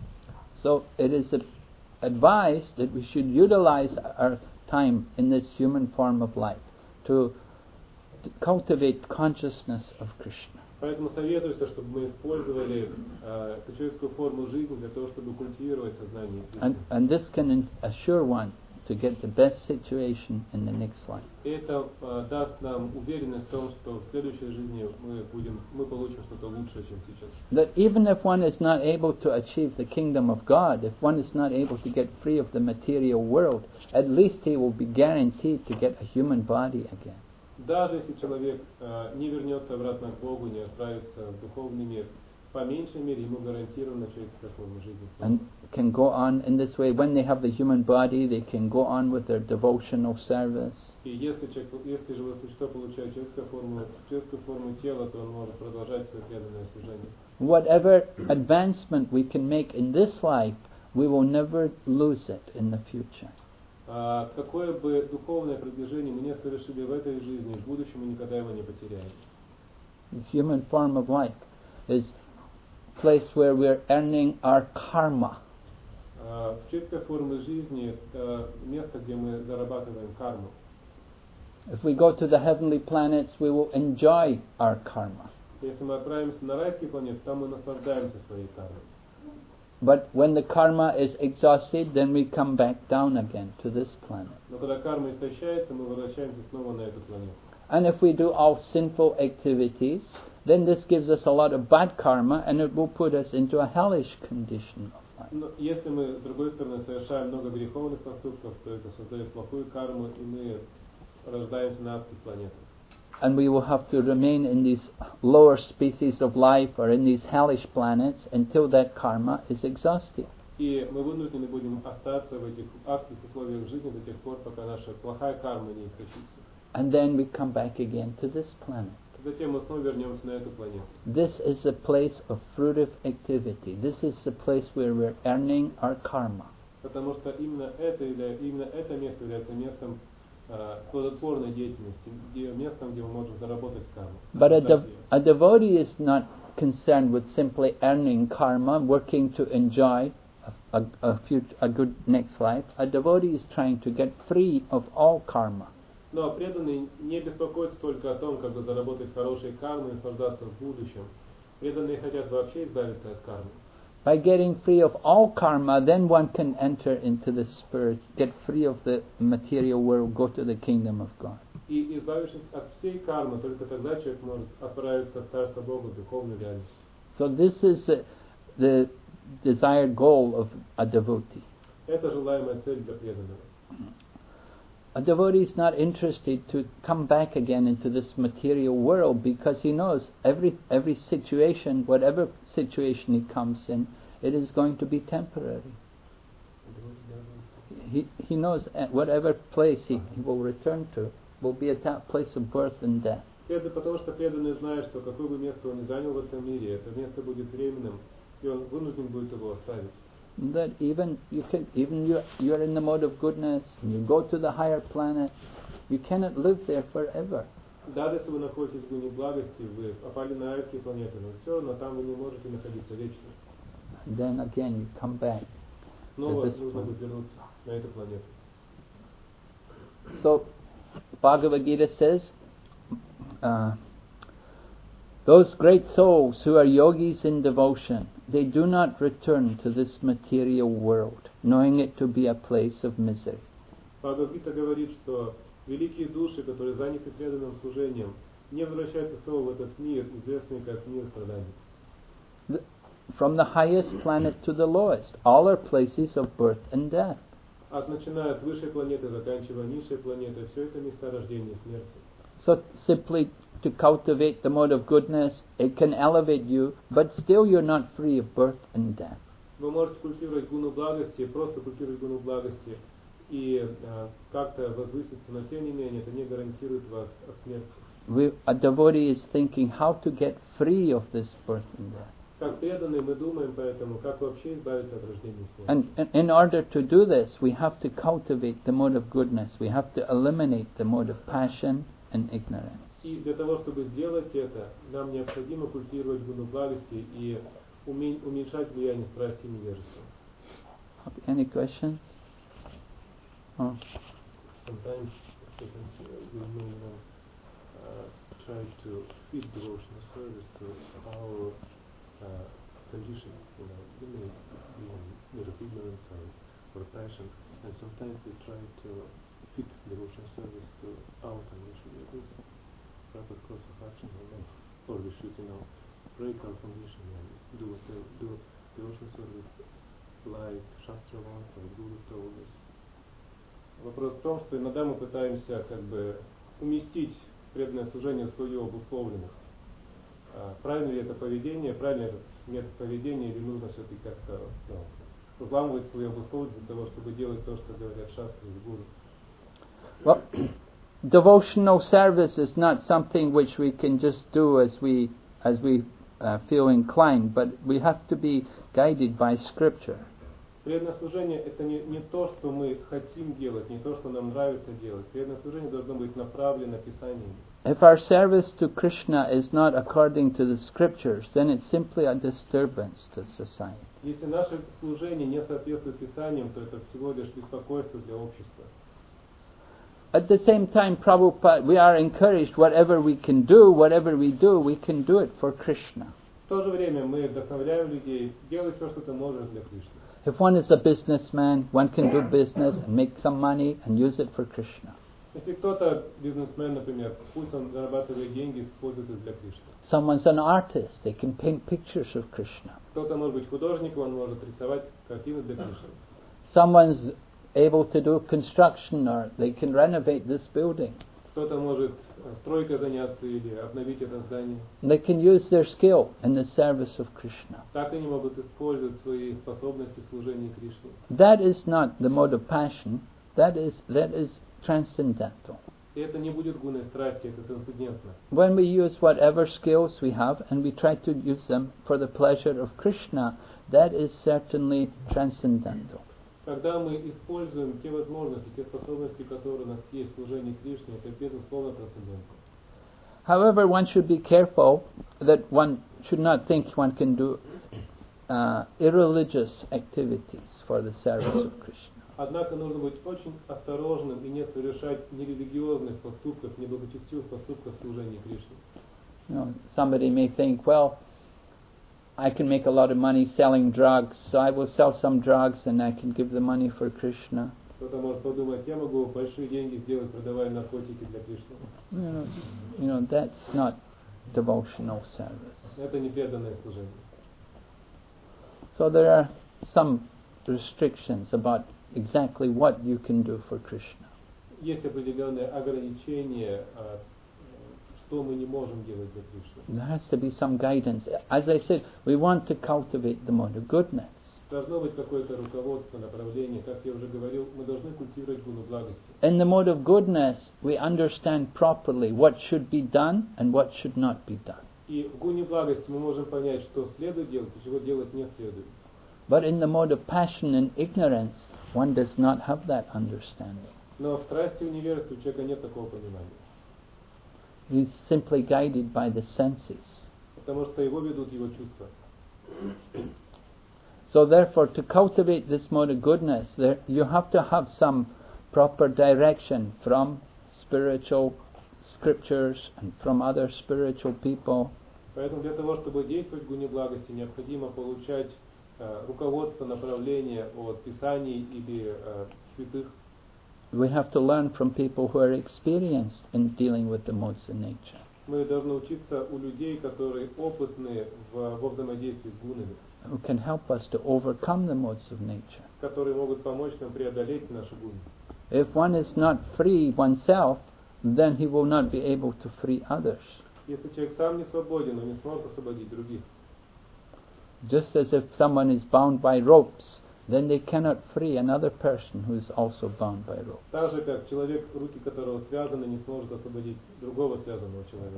So it is advised that we should utilize our time in this human form of life to, to cultivate consciousness of Krishna. Поэтому советуется, чтобы мы использовали э, человеческую форму жизни для того, чтобы культивировать сознание Кришны. And, and this can assure one to get the best situation in the next life. И это э, даст нам уверенность в том, что в следующей жизни мы будем, мы получим что-то лучшее, чем сейчас. That even if one is not able to achieve the kingdom of God, if one is not able to get free of the material world, at least he will be guaranteed to get a human body again. Даже если человек э, не вернется обратно к Богу, не отправится в духовный мир, по меньшей мере ему гарантирована человеческая форма жизни. And can go on in this way. When they have the human body, they can go on with their devotional service. И если, человек, если живое существо получает человеческую форму, человеческую форму тела, то он может продолжать свое преданное служение. Whatever advancement we can make in this life, we will never lose it in the future. А какое бы духовное продвижение мы не совершили в этой жизни, в будущем мы никогда его не потеряем. The human form of life is a place where we're earning our karma. А человеческая форма жизни – это место, где мы зарабатываем карму. If we go to the heavenly planets, we will enjoy our karma. Если мы отправимся на райские планеты, там мы наслаждаемся своей кармой. But when the karma is exhausted, then we come back down again to this planet. Но когда карма истощается, мы возвращаемся снова на эту планету. And if we do all sinful activities, then this gives us a lot of bad karma, and it will put us into a hellish condition of life. Но если мы, с другой стороны, совершаем много греховных поступков, то это создает плохую карму, и мы рождаемся на адских планетах. And we will have to remain in these lower species of life or in these hellish planets until that karma is exhausted. И мы вынуждены будем остаться в этих адских условиях жизни до тех пор, пока наша плохая карма не истощится. And then we come back again to this planet. Затем мы снова вернемся на эту планету. This is a place of fruitive activity. This is the place where we're earning our karma. Потому что именно это, именно это место является местом uh, плодотворной деятельности, где, местом, где мы можем заработать карму. But a, dev- a devotee is not concerned with simply earning karma, working to enjoy a, a, a, future, a good next life. A devotee is trying to get free of all karma. Но преданные не беспокоятся только о том, как бы заработать хорошие кармы и наслаждаться в будущем. Преданные хотят вообще избавиться от кармы. By getting free of all karma, then one can enter into the spirit, get free of the material world, go to the kingdom of God. И избавившись от всей кармы, только тогда человек может отправиться в Царство Бога, в духовную реальность. So this is uh, the desired goal of a devotee. Это желаемая цель для преданного. A devotee is not interested to come back again into this material world because he knows every every situation, whatever situation he comes in, it is going to be temporary. He he knows at whatever place he, he will return to will be a ta- place of birth and death. Это потому, что преданный знает, что какое бы место он ни занял в этом мире, это место будет временным, и он вынужден будет его оставить. that even you can, even you you're in the mode of goodness, and you go to the higher planets, you cannot live there forever. Даже если вы находитесь в гуне благости, вы попали на райские планеты, но все равно там вы не можете находиться вечно. And then again you come back. Снова this нужно planet. будет вернуться на эту планету. So, Bhagavad Gita says, uh, those great souls who are yogis in devotion, they do not return to this material world, knowing it to be a place of misery. Бхагавад-гита говорит, что великие души, которые заняты преданным служением, не возвращаются снова в этот мир, известный как мир страданий. The, from the highest planet to the lowest, all are places of birth and death. От начиная от высшей планеты, заканчивая низшей планетой, все это места рождения и смерти. So simply to cultivate the mode of goodness, it can elevate you, but still you're not free of birth and death. Вы можете культивировать гуну благости, просто культивировать гуну благости и э, как-то возвыситься, но тем не менее это не гарантирует вас от смерти. We, a devotee is thinking how to get free of this birth and death. Как преданные мы думаем поэтому, как вообще избавиться от рождения и смерти. And in- in order to do this, we have to cultivate the mode of goodness. We have to eliminate the mode of passion and ignorance. И для того, чтобы сделать это, нам необходимо культивировать гуну благости и уме- уменьшать влияние страсти и невежества. Okay, any questions? Oh. Sometimes students uh, will may, you know, uh, try to fit devotional service to our uh, condition. You know, we may be in need of ignorance or, or passion, and sometimes we try to fit devotional service to our condition. It is proper course of action, or not. Or we should, you know, break our condition and do do devotional service like Shastra wants, like Guru told us. Вопрос в том, что иногда мы пытаемся как бы уместить преданное служение в свою обусловленность. А, правильно ли это поведение, правильно этот метод поведения, или нужно все-таки как-то ну, взламывать свою обусловленность для того, чтобы делать то, что говорят шастры и гуру? Well, devotional service is not something which we can just do as we as we uh, feel inclined, but we have to be guided by Scripture. Преданное служение – это не, не то, что мы хотим делать, не то, что нам нравится делать. Преданное служение должно быть направлено Писанием. If our service to Krishna is not according to the Scriptures, then it's simply a disturbance to society. Если наше служение не соответствует Писаниям, то это всего лишь беспокойство для общества. At the same time, Prabhupada, we are encouraged, whatever we can do, whatever we do, we can do it for Krishna. В то же время мы вдохновляем людей, делай все, что ты можешь для Кришны. If one is a businessman, one can do business and make some money and use it for Krishna. Если кто-то бизнесмен, например, пусть он зарабатывает деньги, использует их для Кришны. Someone's an artist, they can paint pictures of Krishna. Кто-то может быть художником, он может рисовать картины для Кришны. Someone's able to do construction, or they can renovate this building. Кто-то может стройкой заняться или обновить это здание. They can use their skill in the service of Krishna. Так они могут использовать свои способности в служении Кришне. That is not the mode of passion, that is that is transcendental. И это не будет гуной страсти, это трансцендентно. When we use whatever skills we have and we try to use them for the pleasure of Krishna, that is certainly transcendental. Когда мы используем те возможности, те способности, которые у нас есть в служении Кришне, это безусловно трансцендентно. However, one should be careful that one should not think one can do uh, irreligious activities for the service of Krishna. Однако нужно быть очень осторожным и не совершать нерелигиозных поступков, неблагочестивых поступков в служении Кришне. You know, somebody may think, well, I can make a lot of money selling drugs, so I will sell some drugs and I can give the money for Krishna. Кто-то может подумать, я могу большие деньги сделать, продавая наркотики для Кришны. You know, you know, that's not devotional service. Это не преданное служение. So there are some restrictions about exactly what you can do for Krishna. Есть определенные ограничения, а, что мы не можем делать для Кришны. There has to be some guidance. As I said, we want to cultivate the mode of goodness. Должно быть какое-то руководство, направление. Как я уже говорил, мы должны культивировать гуну благости. In the mode of goodness, we understand properly what should be done and what should not be done. И в гуне благости мы можем понять, что следует делать и чего делать не следует. But in the mode of passion and ignorance, one does not have that understanding. Но в страсти и невежестве у человека нет такого понимания. He's simply guided by the senses. Потому что его ведут его чувства. So therefore, to cultivate this mode of goodness, there, you have to have some proper direction from spiritual scriptures and from other spiritual people. Поэтому для того, чтобы действовать в гуне благости, необходимо получать э, руководство, направление от Писаний или э, святых. We have to learn from people who are experienced in dealing with the modes of nature. Мы должны учиться у людей, которые опытны в, во взаимодействии с гунами, Who can help us to overcome the modes of nature. которые могут помочь нам преодолеть наши гуны. If one is not free oneself, then he will not be able to free others. Если человек сам не свободен, он не сможет освободить других. Just as if someone is bound by ropes, then they cannot free another person who is also bound by ropes. Так же, как человек, руки которого связаны, не сможет освободить другого связанного человека.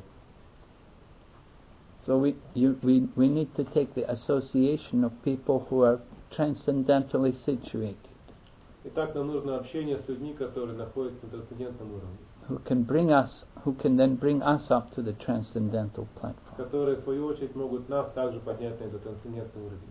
So we, you, we, we need to take the association of people who are transcendentally situated, Итак, нам нужно общение с людьми, которые находятся на трансцендентном уровне, who can bring us, who can then bring us up to the transcendental platform. которые, в свою очередь, могут нас также поднять на этот трансцендентный уровень.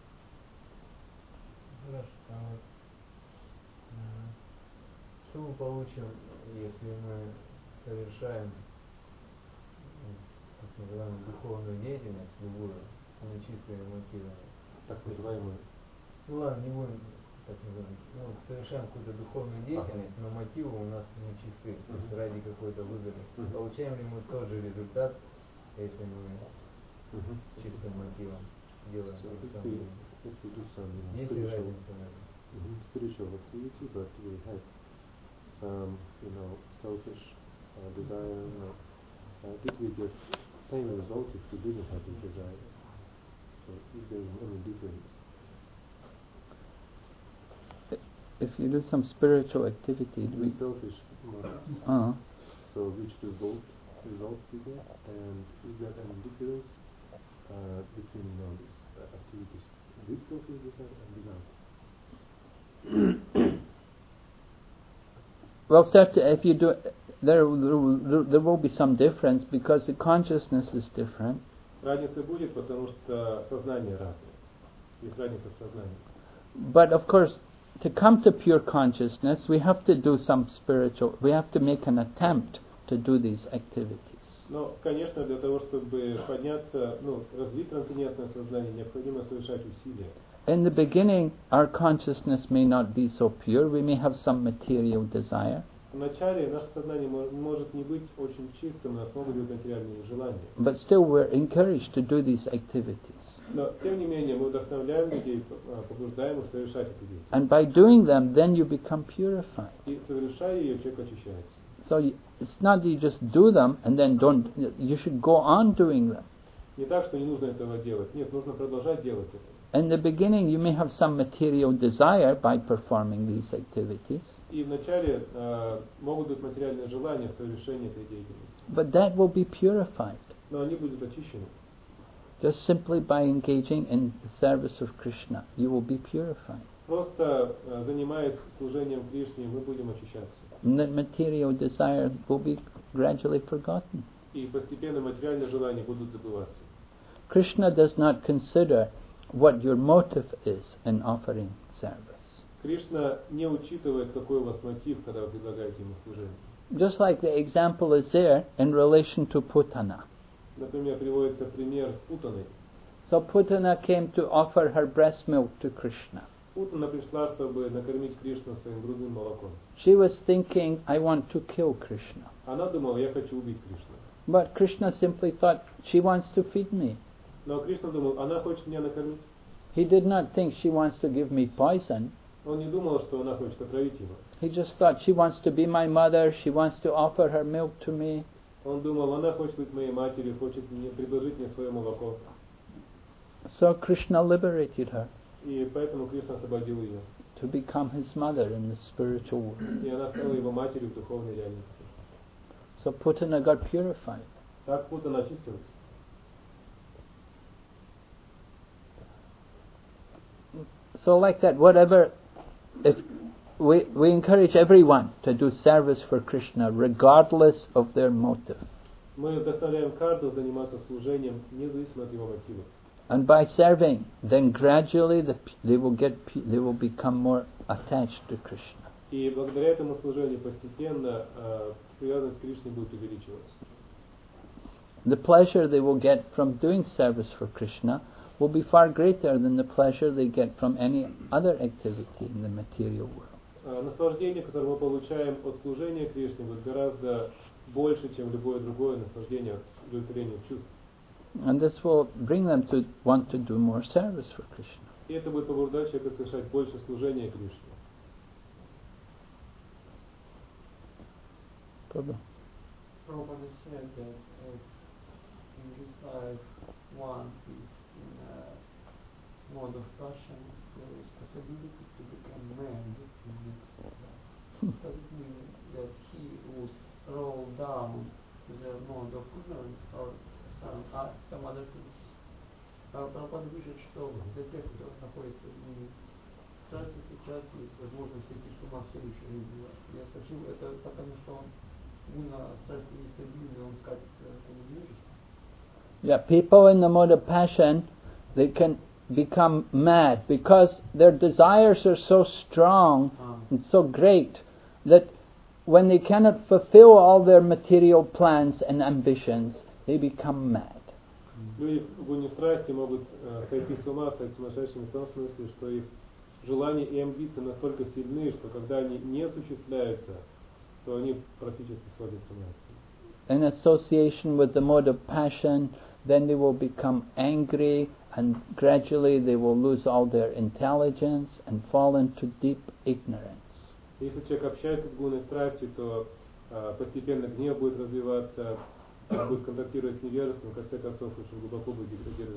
Хорошо. А вот, э, что мы получим, если мы совершаем м, так называемую духовную деятельность, любую, с нечистыми мотивами? Так называемые. Ну ладно, не будем так называем. Ну, совершаем какую-то духовную деятельность, но мотивы у нас нечисты, то есть ради какой-то выгоды. Мгм. Получаем ли мы тот же результат, если мы Мгм. с чистым мотивом делаем So то же if we, самое? if we do some, you know, Есть ли spiritual, разница между? mhm, spiritual activity, but we have some, you know, selfish uh, desire, you know, uh, did we get same result if we didn't have this desire? So if there is any difference. If you do some spiritual activity, With we, selfish motives, uh, so which result results we get, and is there any difference uh, between, you know, these uh, activities with selfish desire and without? well, certainly, if you do, there, there, there will be some difference because the consciousness is different. Разница будет, потому что сознание разное. Есть разница в сознании. But of course, to come to pure consciousness, we have to do some spiritual, we have to make an attempt to do these activities. Но, конечно, для того, чтобы подняться, ну, развить трансцендентное сознание, необходимо совершать усилия. In the beginning, our consciousness may not be so pure, we may have some material desire, Вначале наше сознание мо- может не быть очень чистым, у нас могут быть материальные желания. but still we're encouraged to do these activities. Но, тем не менее, мы вдохновляем людей, п- а, побуждаем их совершать эти действия. And by doing them, then you become purified. И совершая ее, человек очищается. So you, it's not that you just do them and then don't, you should go on doing them. Не так, что не нужно этого делать. Нет, нужно продолжать делать это. In the beginning, you may have some material desire by performing these activities, И вначале э, могут быть материальные желания в совершении этой деятельности. but that will be purified Но они будут очищены. just simply by engaging in the service of Krishna. You will be purified. Просто э, занимаясь служением Кришне, мы будем очищаться. And that material desire will be gradually forgotten. И постепенно материальные желания будут забываться. Krishna does not consider what your motive is in offering service. Кришна не учитывает, какой у вас мотив, когда вы предлагаете ему служение. Just like the example is there in relation to Putana. Например, приводится пример с Путаной. So Putana came to offer her breast milk to Krishna. Путана пришла, чтобы накормить Кришну своим грудным молоком. She was thinking, I want to kill Krishna. Она думала, я хочу убить Кришну. But Krishna simply thought, she wants to feed me. Но Кришна думал, она хочет меня накормить. He did not think she wants to give me poison. Он не думал, что она хочет отравить его. He just thought she wants to be my mother, she wants to offer her milk to me. Он думал, она хочет быть моей матерью, хочет мне предложить мне свое молоко. So Krishna liberated her И поэтому Кришна освободил ее. to become his mother in the spiritual world. И она стала его матерью в духовной реальности. So Putana got purified. Так Путана очистилась. So like that, whatever, if we we encourage everyone to do service for Krishna regardless of their motive. Мы вдохновляем каждого заниматься служением, независимо от его мотивов. And by serving, then gradually the, they will get they will become more attached to Krishna. И благодаря этому служению постепенно э, привязанность к Кришне будет увеличиваться. The pleasure they will get from doing service for Krishna will be far greater than the pleasure they get from any other activity in the material world. Э, наслаждение, которое мы получаем от служения Кришне, будет гораздо больше, чем любое другое наслаждение от удовлетворения чувств. And this will bring them to want to do more service for Krishna. И это будет побуждать человека совершать больше служения Кришне. Problem. Prabhupada said that if in this life one is in a mode of passion, there is possibility to become mad in next life. Does it mean that he would roll down to the mode of ignorance or some, uh, some other things? Uh, Прабхупада пишет, что для тех, кто находится в мире страсти, сейчас есть возможность сойти с ума в следующей жизни. Я спросил, это потому что он именно страсти нестабильны, он скатится в невежество. Yeah, people in the mode of passion, they can become mad because their desires are so strong Ah. and so great that when they cannot fulfill all their material plans and ambitions, they become mad. Люди в гуне страсти могут э, сойти с ума, стать сумасшедшими в том смысле, что их желания и амбиции настолько сильны, что когда они не осуществляются, то они практически сходят с ума. In association with the mode of passion, then they will become angry and gradually they will lose all their intelligence and fall into deep ignorance. Если человек общается с гуной страстью, то э, постепенно гнев будет развиваться, он будет контактировать с невежеством, в конце концов очень глубоко будет деградировать.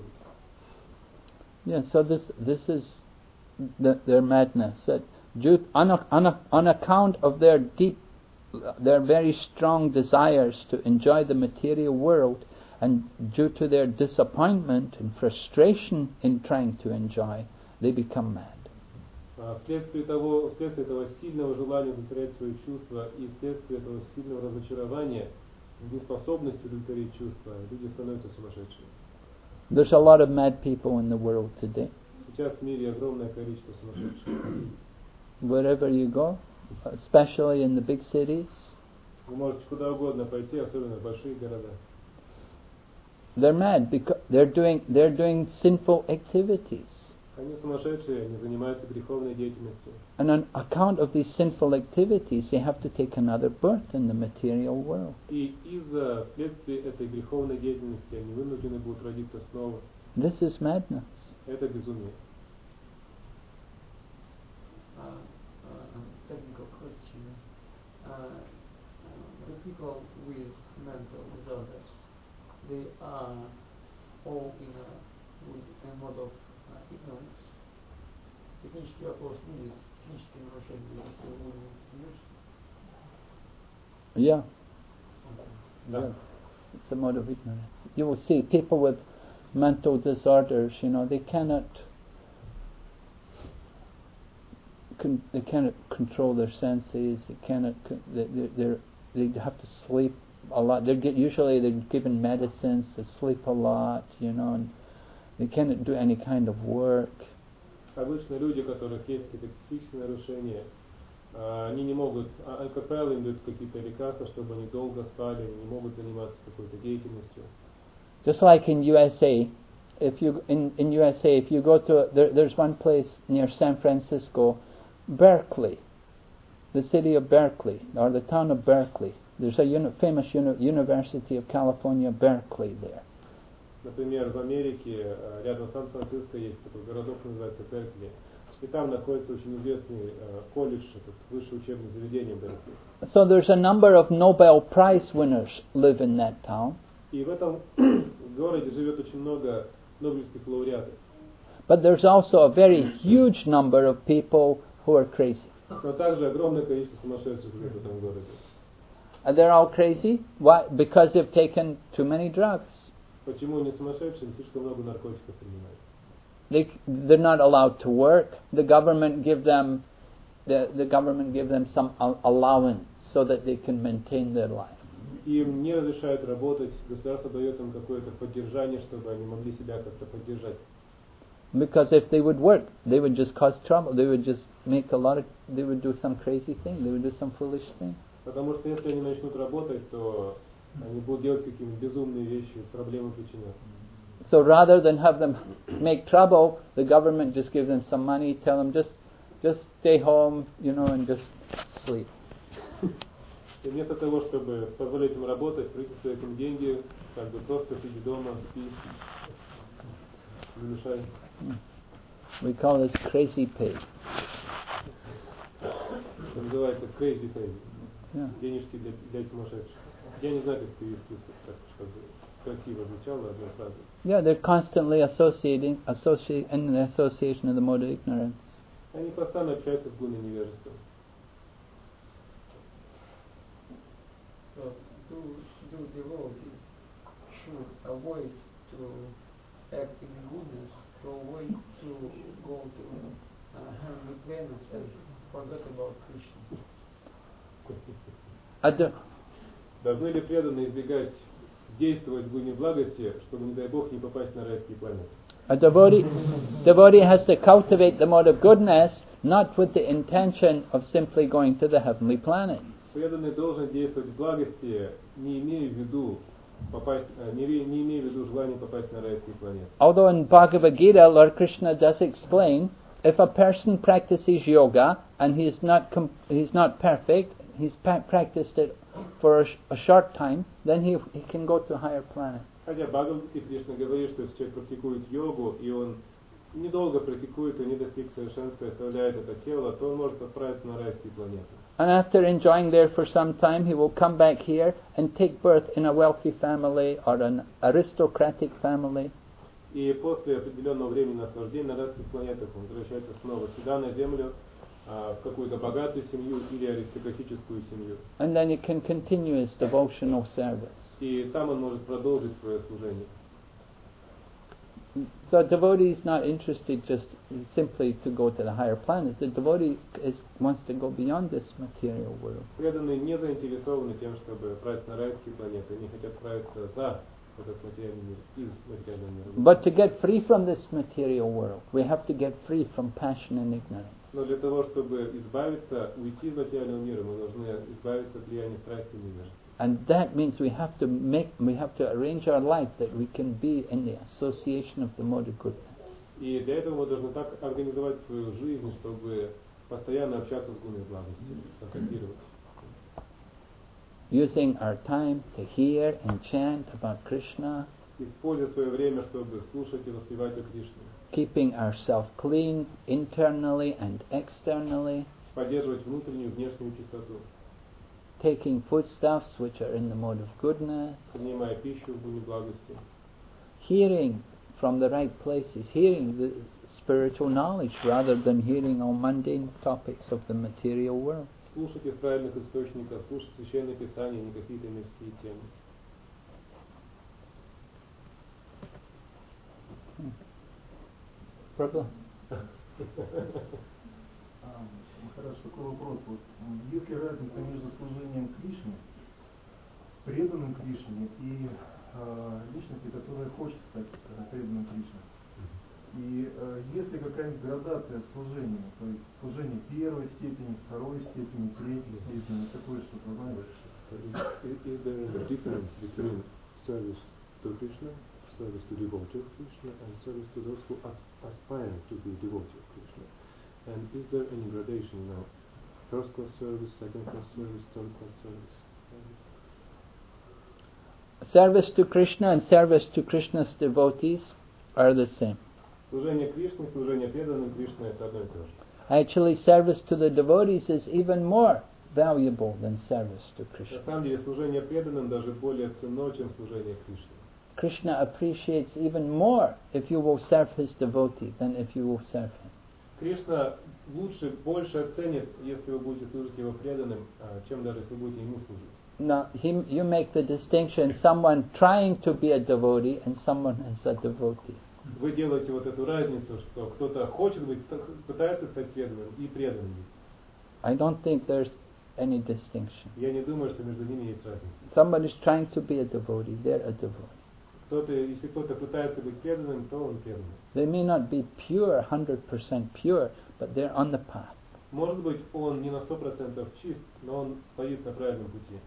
Yeah, so this this is the, their madness. That due, on, a, on, a, on account of their deep, their very strong desires to enjoy the material world, and due to their disappointment and frustration in trying to enjoy, they become mad. Вследствие того, вследствие этого сильного желания удовлетворять свои чувства и вследствие этого сильного разочарования в неспособности удовлетворить чувства, люди становятся сумасшедшими. There's a lot of mad people in the world today. Сейчас в мире огромное количество сумасшедших. Wherever you go, especially in the big cities, Вы можете куда угодно пойти, особенно в большие города. they're mad because they're doing they're doing sinful activities. Они сумасшедшие, они занимаются греховной деятельностью. And on account of these sinful activities, they have to take another birth in the material world. И из-за вследствие этой греховной деятельности они вынуждены будут родиться снова. This is madness. Это безумие. Uh, uh, technical question. Uh, uh, the people with mental disorders, they are all in a, in a mode of uh, ignorance. Технический вопрос, ну, есть технические нарушения, если вы не Yeah. Да. Yeah. It's a mode of ignorance. You will see people with mental disorders, you know, they cannot con- they cannot control their senses. They cannot. Con- they they they have to sleep a lot. They get usually they're given medicines to sleep a lot, you know, and they cannot do any kind of work. Обычно люди, у которых есть какие-то психические нарушения, они не могут, а, как правило, им дают какие-то лекарства, чтобы они долго спали, они не могут заниматься какой-то деятельностью. Just like in U S A, if you in in U S A, if you go to there, there's one place near San Francisco, Berkeley, the city of Berkeley or the town of Berkeley. There's a uni- famous uni- University of California, Berkeley there. Например, в Америке рядом с Сан-Франциско есть такой городок, называется Беркли, и там находится очень известный э, колледж, этот высшее учебное заведение Беркли. So there's a number of Nobel Prize winners live in that town. И в этом городе живет очень много нобелевских лауреатов. But there's also a very huge number of people who are crazy. Но также огромное количество сумасшедших живет в этом городе. And they're all crazy? Why? Because they've taken too many drugs. Почему они сумасшедшие? Слишком много наркотиков принимают. They they're not allowed to work. The government give them the the government give them some allowance so that they can maintain their life. Им не разрешают работать, государство дает им какое-то поддержание, чтобы они могли себя как-то поддержать. Because if they would work, they would just cause trouble. They would just make a lot of. They would do some crazy thing. They would do some foolish thing. Потому что если они начнут работать, то они будут делать какие-нибудь безумные вещи, проблемы причинят. So rather than have them make trouble, the government just give them some money, tell them just, just stay home, you know, and just sleep. И вместо того, чтобы позволить им работать, правительство дает им деньги, как бы просто сиди дома, спи, не мешай. We call this crazy pay. Это называется crazy pay. Yeah. Денежки для, для сумасшедших. Я не знаю, как перевести, так, чтобы красиво звучало одна фраза. Yeah, they're constantly associating, associate, in the association of the mode of ignorance. Они постоянно общаются с гуной невежества. So, do, do devotees should avoid to act in goodness, to avoid to go to uh, heavenly planets and forget about Krishna. Ad- Должны ли преданные избегать действовать в гуне благости, чтобы, не дай Бог, не попасть на райские планеты? A devotee, devotee has to cultivate the mode of goodness, not with the intention of simply going to the heavenly planets. Преданный должен действовать в благости, не имея в виду попасть, не, не имея в виду желание попасть на райские планеты. Although in Bhagavad Gita, Lord Krishna does explain, if a person practices yoga and he is not com- he's not perfect, he's pa- practiced it for a, sh- a short time, then he he can go to higher planets. Хотя Бхагавадгите Кришна говорит, что если человек практикует йогу, и он недолго практикует, и не достиг совершенства, и оставляет это тело, то он может отправиться на райские планеты. And after enjoying there for some time, he will come back here and take birth in a wealthy family or an aristocratic family. И после определенного времени наслаждения на райских планетах он возвращается снова сюда, на землю, в какую-то богатую семью или аристократическую семью. And then he can continue his devotional service. И там он может продолжить свое служение. So a devotee is not interested just simply to go to the higher planets. The devotee is, wants to go beyond this material world. Преданные не заинтересованы тем, чтобы отправиться на райские планеты. Они хотят отправиться за этот материальный мир, из материального мира. But to get free from this material world, we have to get free from passion and ignorance. Но для того, чтобы избавиться, уйти из материального мира, мы должны избавиться от влияния страсти и невежества. And that means we have to make, we have to arrange our life that we can be in the association of the mode of goodness. И для этого мы должны так организовать свою жизнь, чтобы постоянно общаться с гуной благости, контактировать. Using our time to hear and chant about Krishna. Используя свое время, чтобы слушать и воспевать о Кришне. Keeping ourselves clean internally and externally. Поддерживать внутреннюю и внешнюю чистоту. Taking foodstuffs which are in the mode of goodness. Принимая пищу в гуне благости. Hearing from the right places, hearing the spiritual knowledge rather than hearing all mundane topics of the material world. Слушать из правильных источников, слушать священные писания, не какие-то мирские темы. Problem? Хорошо, такой вопрос. Вот, есть ли разница между служением Кришне, преданным Кришне, и э, личности, которая хочет стать э, преданным Кришне? И э, есть ли какая-нибудь градация служения, то есть служение первой степени, второй степени, третьей степени, такое что-то, знаешь? Is there a difference between service to Krishna, service to devotee of Krishna, and service to those who as- aspire to be devotee of Krishna? And is there any gradation now? First class service, second class service, third class service? Service to Krishna and service to Krishna's devotees are the same. Служение Кришне, служение преданным Кришне — это одно и то же. Actually, service to the devotees is even more valuable than service to Krishna. На самом деле, служение преданным даже более ценно, чем служение Кришне. Krishna appreciates even more if you will serve his devotee than if you will serve him. Кришна лучше, больше оценит, если вы будете служить его преданным, чем даже если будете ему служить. Now, he, you make the distinction, someone trying to be a devotee and someone as a devotee. Вы делаете вот эту разницу, что кто-то хочет быть, пытается стать преданным и преданным есть. I don't think there's any distinction. Я не думаю, что между ними есть разница. Somebody's trying to be a devotee, they're a devotee. Кто-то, если кто-то пытается быть преданным, то он преданный. They may not be pure, one hundred percent pure, but they're on the path. Может быть, он не на сто процентов чист, но он стоит на правильном пути.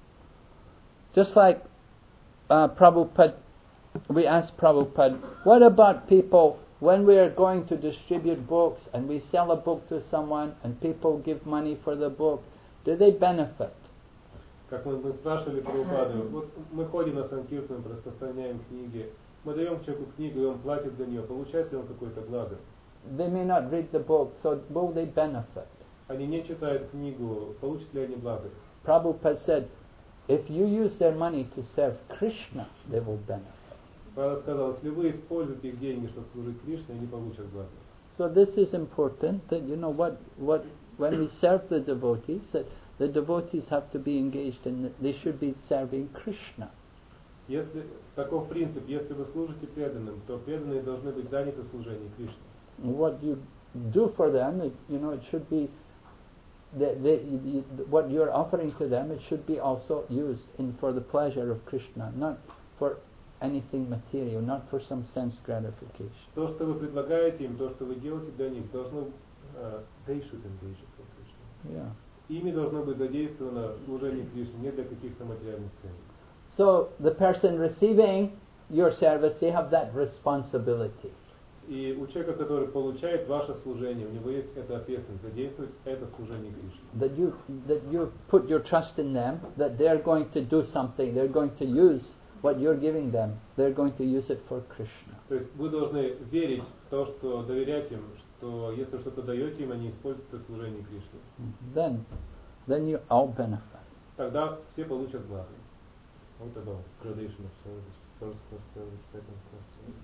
Just like uh, Prabhupada, we asked Prabhupada, what about people when we are going to distribute books and we sell a book to someone and people give money for the book, do they benefit? Как мы, мы спрашивали Прабхупаду, вот мы ходим на Санкиртан, распространяем книги, мы даем человеку книгу, и он платит за нее, получает ли он какое-то благо? They may not read the book, so will they benefit? Они не читают книгу, получат ли они благо? Prabhupada said, if you use their money to serve Krishna, they will benefit. Прабхупада сказал, если вы используете их деньги, чтобы служить Кришне, они получат благо. So this is important, that you know what, what when we serve the devotees, that the devotees have to be engaged in, they should be serving Krishna. Если таков принцип, если вы служите преданным, то преданные должны быть заняты в служении Кришне. What you do for them, it, you know, it should be the, the, you, what you're offering to them, it should be also used in for the pleasure of Krishna, not for anything material, not for some sense gratification. То, что вы предлагаете им, то, что вы делаете для них, должно, uh, they should engage for Krishna. Yeah. Ими должно быть задействовано служение Кришне, не для каких-то материальных целей. So the person receiving your service, they have that responsibility. И у человека, который получает ваше служение, у него есть эта ответственность задействовать это служение Кришне. That you that you put your trust in them, that they're going to do something, they're going to use what you're giving them, they're going to use it for Krishna. То есть вы должны верить в то, что доверять им, что если что-то даете им, они используют это служение Кришне. Then, then you all benefit. Тогда все получат благо. What about gradation of service? First class service, second class service.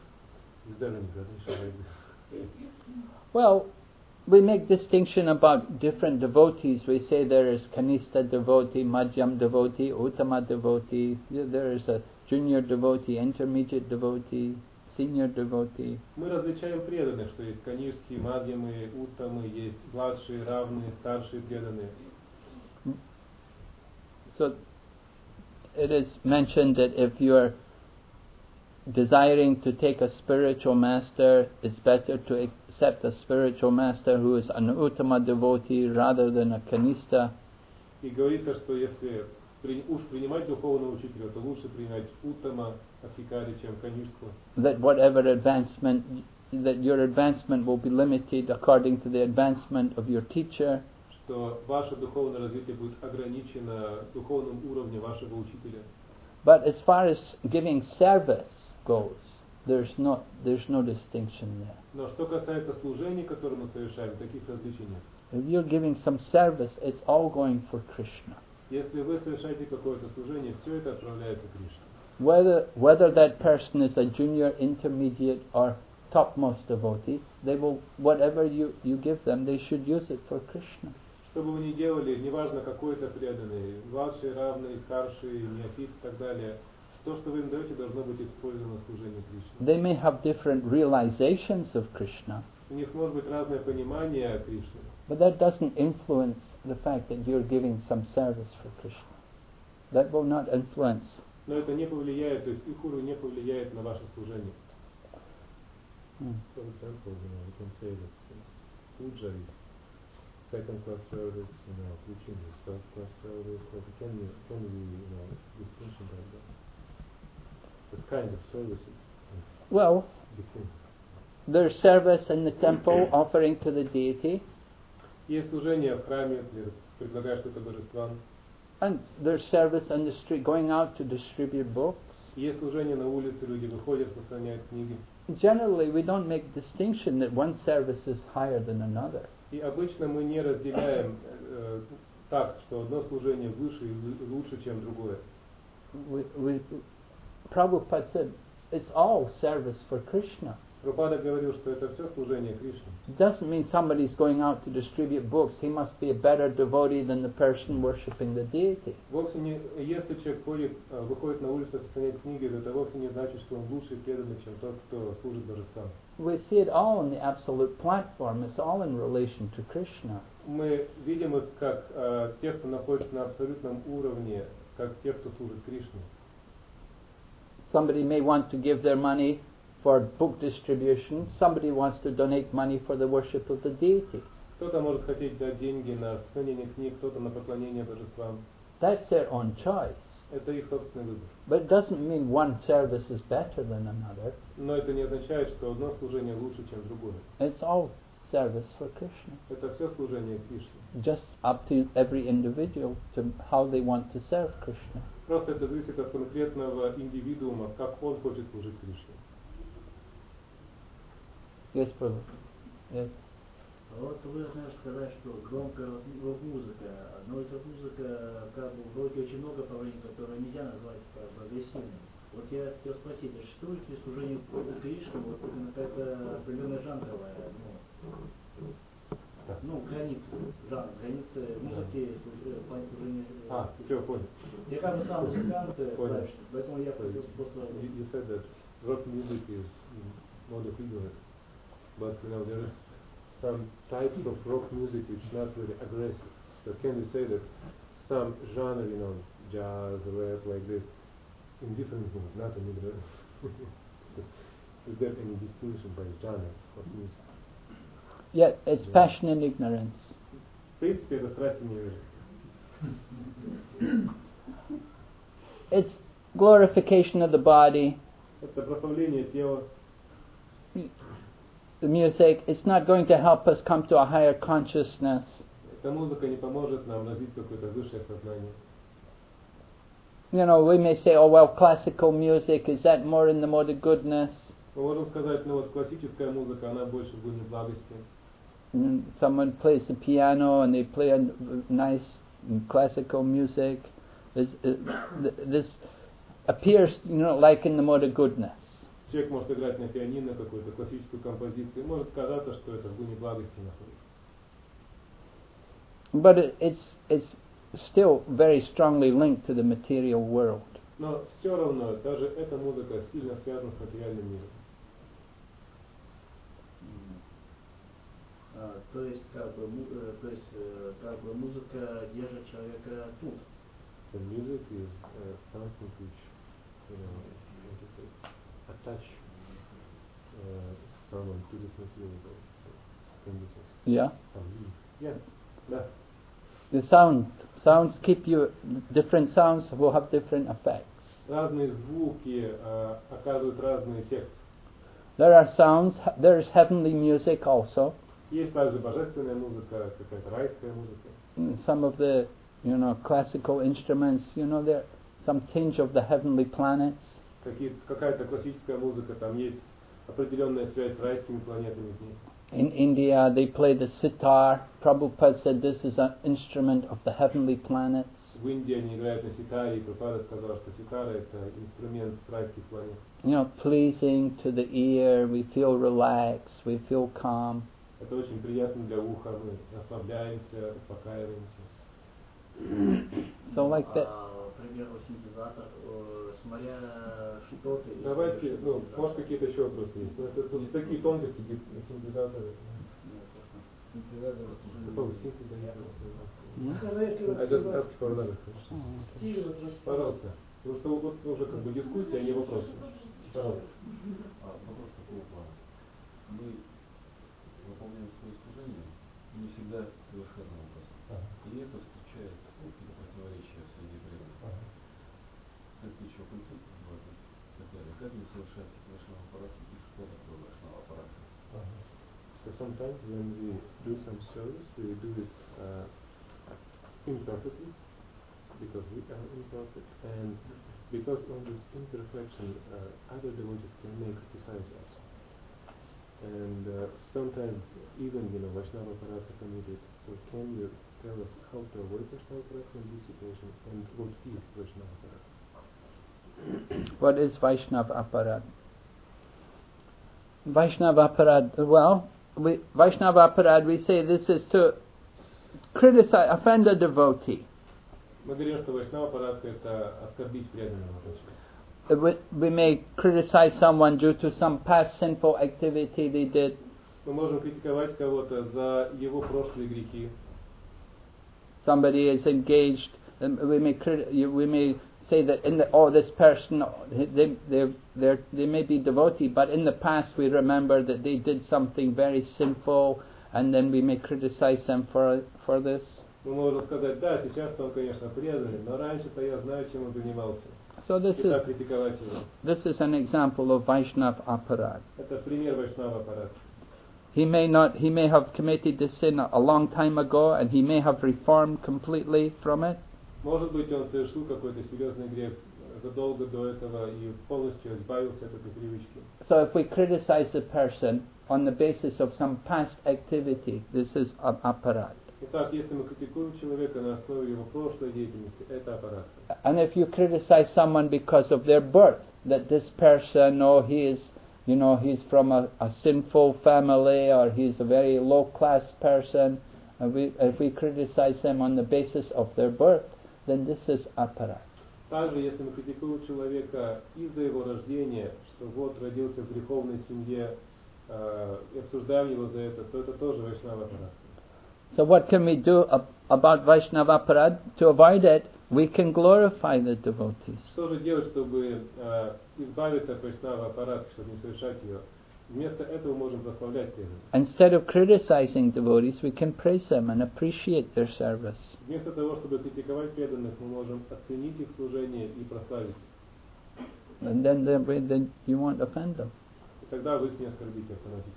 Is there any gradation like this? Well, we make distinction about different devotees. We say there is Kanista devotee, Madhyam devotee, Uttama devotee. There is a junior devotee, intermediate devotee, senior devotee. Мы различаем преданных, что есть канишки, мадьямы, уттамы, есть младшие, равные, старшие преданные. So it is mentioned that if you are desiring to take a spiritual master, it's better to accept a spiritual master who is an Uttama devotee rather than a Kanista. И говорится, что если при, уж принимать духовного учителя, то лучше принять уттама Адхикари, чем канишку. That whatever advancement, that your advancement will be limited according to the advancement of your teacher. Что ваше духовное развитие будет ограничено духовным уровнем вашего учителя. But as far as giving service goes, there's no there's no distinction there. Но что касается служений, которые мы совершаем, таких различий нет. If you're giving some service, it's all going for Krishna. Если вы совершаете какое-то служение, все это отправляется Кришне. Whether whether that person is a junior, intermediate, or topmost devotee, they will whatever you, you give them, they should use it for Krishna. Что бы вы ни делали, неважно какой это преданный, младший, равный, старший, неофит и так далее, то, что вы им даете, должно быть использовано в служении Кришне. They may have different realizations of Krishna. У них может быть разное понимание Кришны. But that doesn't influence the fact that you're giving some service for Krishna. That will not influence. Но это не повлияет, то есть их уровень не повлияет на ваше служение. Hmm. For example, you know, we can say that puja is second class service, you know, preaching is first class service, but can we, can we, you know, distinction like that? What kind of services? Well, Between? there's service in the temple offering to the deity, Есть служение в храме, где предлагаешь что-то божествам. and there's service on the street, going out to distribute books. Есть служение на улице, люди выходят, распространяют книги. Generally, we don't make distinction that one service is higher than another. И обычно мы не разделяем э, так, что одно служение выше и лучше, чем другое. We, we, Prabhupada said, it's all service for Krishna. Прабхупада говорил, что это все служение Кришне. It doesn't mean somebody's going out to distribute books. He must be a better devotee than the person worshipping the deity. Вовсе не, если человек ходит, а, выходит на улицу распространять книги, то это вовсе не значит, что он лучше и преданный, чем тот, кто служит божествам. We see it all on the absolute platform. It's all in relation to Krishna. Мы видим их как а, тех, кто находится на абсолютном уровне, как тех, кто служит Кришне. Somebody may want to give their money for book distribution. Somebody wants to donate money for the worship of the deity. Кто-то может хотеть дать деньги на распространение книг, кто-то на поклонение божествам. That's their own choice. Это их собственный выбор. But it doesn't mean one service is better than another. Но это не означает, что одно служение лучше, чем другое. It's all service for Krishna. Это все служение Кришне. Just up to every individual to how they want to serve Krishna. Просто это зависит от конкретного индивидуума, как он хочет служить Кришне. Yes, Prabhu. Yes. Вот вы знаете сказать, что громкая рок-музыка, но эта музыка, как бы, вроде очень много направлений, которые нельзя назвать как бы агрессивными. Вот я хотел спросить, а существует ли служение Кришне вот именно какая-то определенная жанровая, ну, ну, границы, жанр, границы музыки, служения. А, все, понял. Я как бы сам музыкант, Понял. поэтому я хотел спросить. You, you said that rock music is mode of ignorance, but you know there is some types of rock music which not really aggressive. So can we say that some genre, you know, jazz, rap, like this, in different mood, not in ignorance? Is there any distinction by genre of music? Yeah, it's Yeah. passion and ignorance. В принципе, это страсть и невежество. It's glorification of the body. Это прославление тела. The music, it's not going to help us come to a higher consciousness. Эта музыка не поможет нам развить какое-то высшее сознание. You know, we may say, oh well, classical music, is that more in the mode of goodness? Мы можем сказать, ну вот классическая музыка, она больше в гуне благости. And someone plays the piano and they play a nice classical music. This, uh, this appears, you know, like in the mode of goodness. Человек может играть на пианино какую-то классическую композицию, может казаться, что это в гуне благости находится. But it, it's it's still very strongly linked to the material world. Но все равно, даже эта музыка сильно связана с материальным миром. А, то есть, как бы, му- э, то есть, э, как бы музыка держит человека тут. So music is uh, something which, you know, how to say, attach uh, someone to this material world. So, can you say? Yeah. Some- Yeah, да. The sound sounds keep you. Different sounds will have different effects. Разные звуки uh, оказывают разный эффект. There are sounds. There is heavenly music also. Есть также божественная музыка, какая-то райская музыка. Mm, Some of the, you know, classical instruments. You know, there some tinge of the heavenly planets. Какие, какая-то классическая музыка, там есть определенная связь с райскими планетами в ней. In India, they play the sitar. Prabhupada said this is an instrument of the heavenly planets. В Индии они играют на ситаре, и Прабхупада сказал, что ситара это инструмент с райских планет. You know, pleasing to the ear. We feel relaxed. We feel calm. Это очень приятно для уха, мы расслабляемся, успокаиваемся. So like that. А, к примеру, синтезатор, э, смотря что ты... Давайте, ну, синтезатор. может какие-то еще вопросы есть? Ну, это тут такие тонкости, где синтезаторы. Синтезатор Какого синтезатора? Hmm? I just ask for another question. Пожалуйста. Потому что вот уже как бы дискуссия, а не вопрос. Пожалуйста. А, вопрос такого плана. Мы выполняем свое служение не всегда совершенным образом. Ага. И это встречает какие-то противоречия среди преданных. Ага. Вследствие чего конфликт возможно и так далее. Как не совершать вайшнава аппарат и что такое вайшнава аппарат? Uh-huh. So sometimes when we do some service, we do it uh, imperfectly, because we are imperfect, and because of this imperfection, uh, other devotees can may criticize us. And uh, sometimes even, you know, Vaishnava Parata committed. So can you tell us how to avoid Vaishnava Parata in this situation, and what is Vaishnava Parata? What is Vaishnava Aparat? Vaishnava aparad, well, we, Vaishnava aparad, we say this is to criticize, offend a devotee. Мы говорим, что вайшнава аппарат это оскорбить преданного. We, we may criticize someone due to some past sinful activity they did. Мы можем критиковать кого-то за его прошлые грехи. Somebody is engaged, and we may crit- we may say that in the oh this person they they they they may be devotee, but in the past we remember that they did something very sinful, and then we may criticize them for for this. Мы можем сказать, да, сейчас-то он, конечно, преданный, но раньше-то я знаю, чем он занимался. So this И is так критиковать его. this is an example of Vaishnav aparad. Это пример вайшнава аппарата. He may not he may have committed this sin a long time ago, and he may have reformed completely from it. Может быть, он совершил какой-то серьезный грех задолго до этого и полностью избавился от этой привычки. So if we criticize the person on the basis of some past activity, this is aparad. Итак, если мы критикуем человека на основе его прошлой деятельности, это аппарат. And if you criticize someone because of their birth, that this person, oh, he is, you know, he's from a, a sinful family, or he's a very low-class person, and we, if we criticize them on the basis of their birth, then this is aparad. Также, если мы критикуем человека из-за его рождения, что вот родился в греховной семье, э, и обсуждаем его за это, то это тоже вайшнава аппарат. So what can we do ab- about Vaishnava aparad? To avoid it, we can glorify the devotees. Что же делать, чтобы э, избавиться от вайшнава аппарата, чтобы не совершать ее? Вместо этого можем прославлять преданных. Instead of criticizing devotees, we can praise them and appreciate their service. Вместо того, чтобы критиковать преданных, мы можем оценить их служение и прославить. And then, then, then you won't offend them. И тогда вы их не оскорбите автоматически.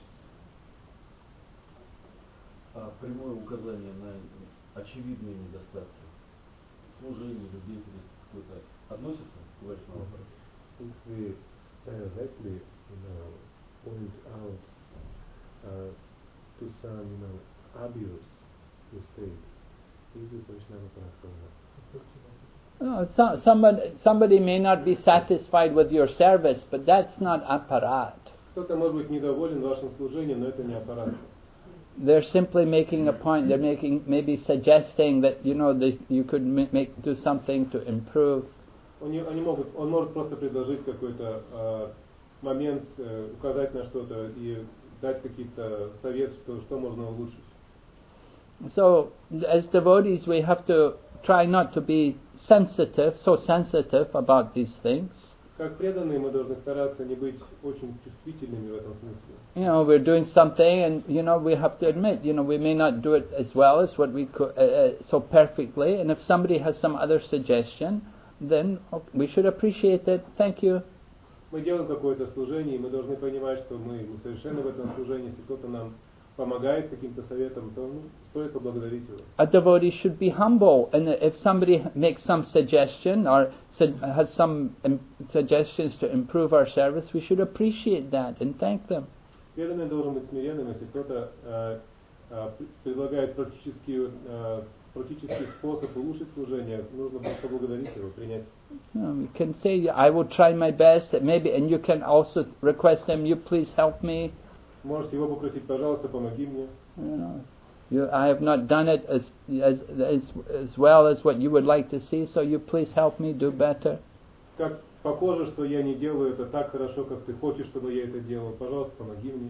А прямое указание на очевидные недостатки служения, деятельности какой-то относится к вайшнава аппарату? If we directly, you know, point out uh, to some, you know, obvious mistakes, is this Vaishnava apparat? No, so, somebody, somebody may not be satisfied with your service, but that's not aparat. Кто-то может быть недоволен вашим служением, но это не аппарат. They're simply making a point. They're making, maybe suggesting that, you know, they, you could ma- make do something to improve. Они, они могут, он может просто предложить какой-то э, момент, э, указать на что-то и дать какие-то советы, что, что можно улучшить. So, as devotees, we have to try not to be sensitive, so sensitive about these things. Как преданные мы должны стараться не быть очень чувствительными в этом смысле. You know, we're doing something, and you know, we have to admit, you know, we may not do it as well as what we could, uh, uh, so perfectly. And if somebody has some other suggestion, then okay, we should appreciate it. Thank you. Мы делаем какое-то служение, и мы должны понимать, что мы несовершенны в этом служении. Если кто-то нам помогает каким-то советом, то ну, стоит поблагодарить его. A devotee should be humble, and if somebody makes some suggestion or has some um, suggestions to improve our service, we should appreciate that and thank them. Преданный должен быть смиренным, если кто-то э, э, предлагает практический, э, практический способ улучшить служение, нужно будет поблагодарить его, принять. You know, you can say, I will try my best, maybe, and you can also request them, you please help me. Можете его попросить, пожалуйста, помоги мне. You know, you, I have not done it as, as as as well as what you would like to see, so you please help me do better. Как похоже, что я не делаю это так хорошо, как ты хочешь, чтобы я это делал. Пожалуйста, помоги мне.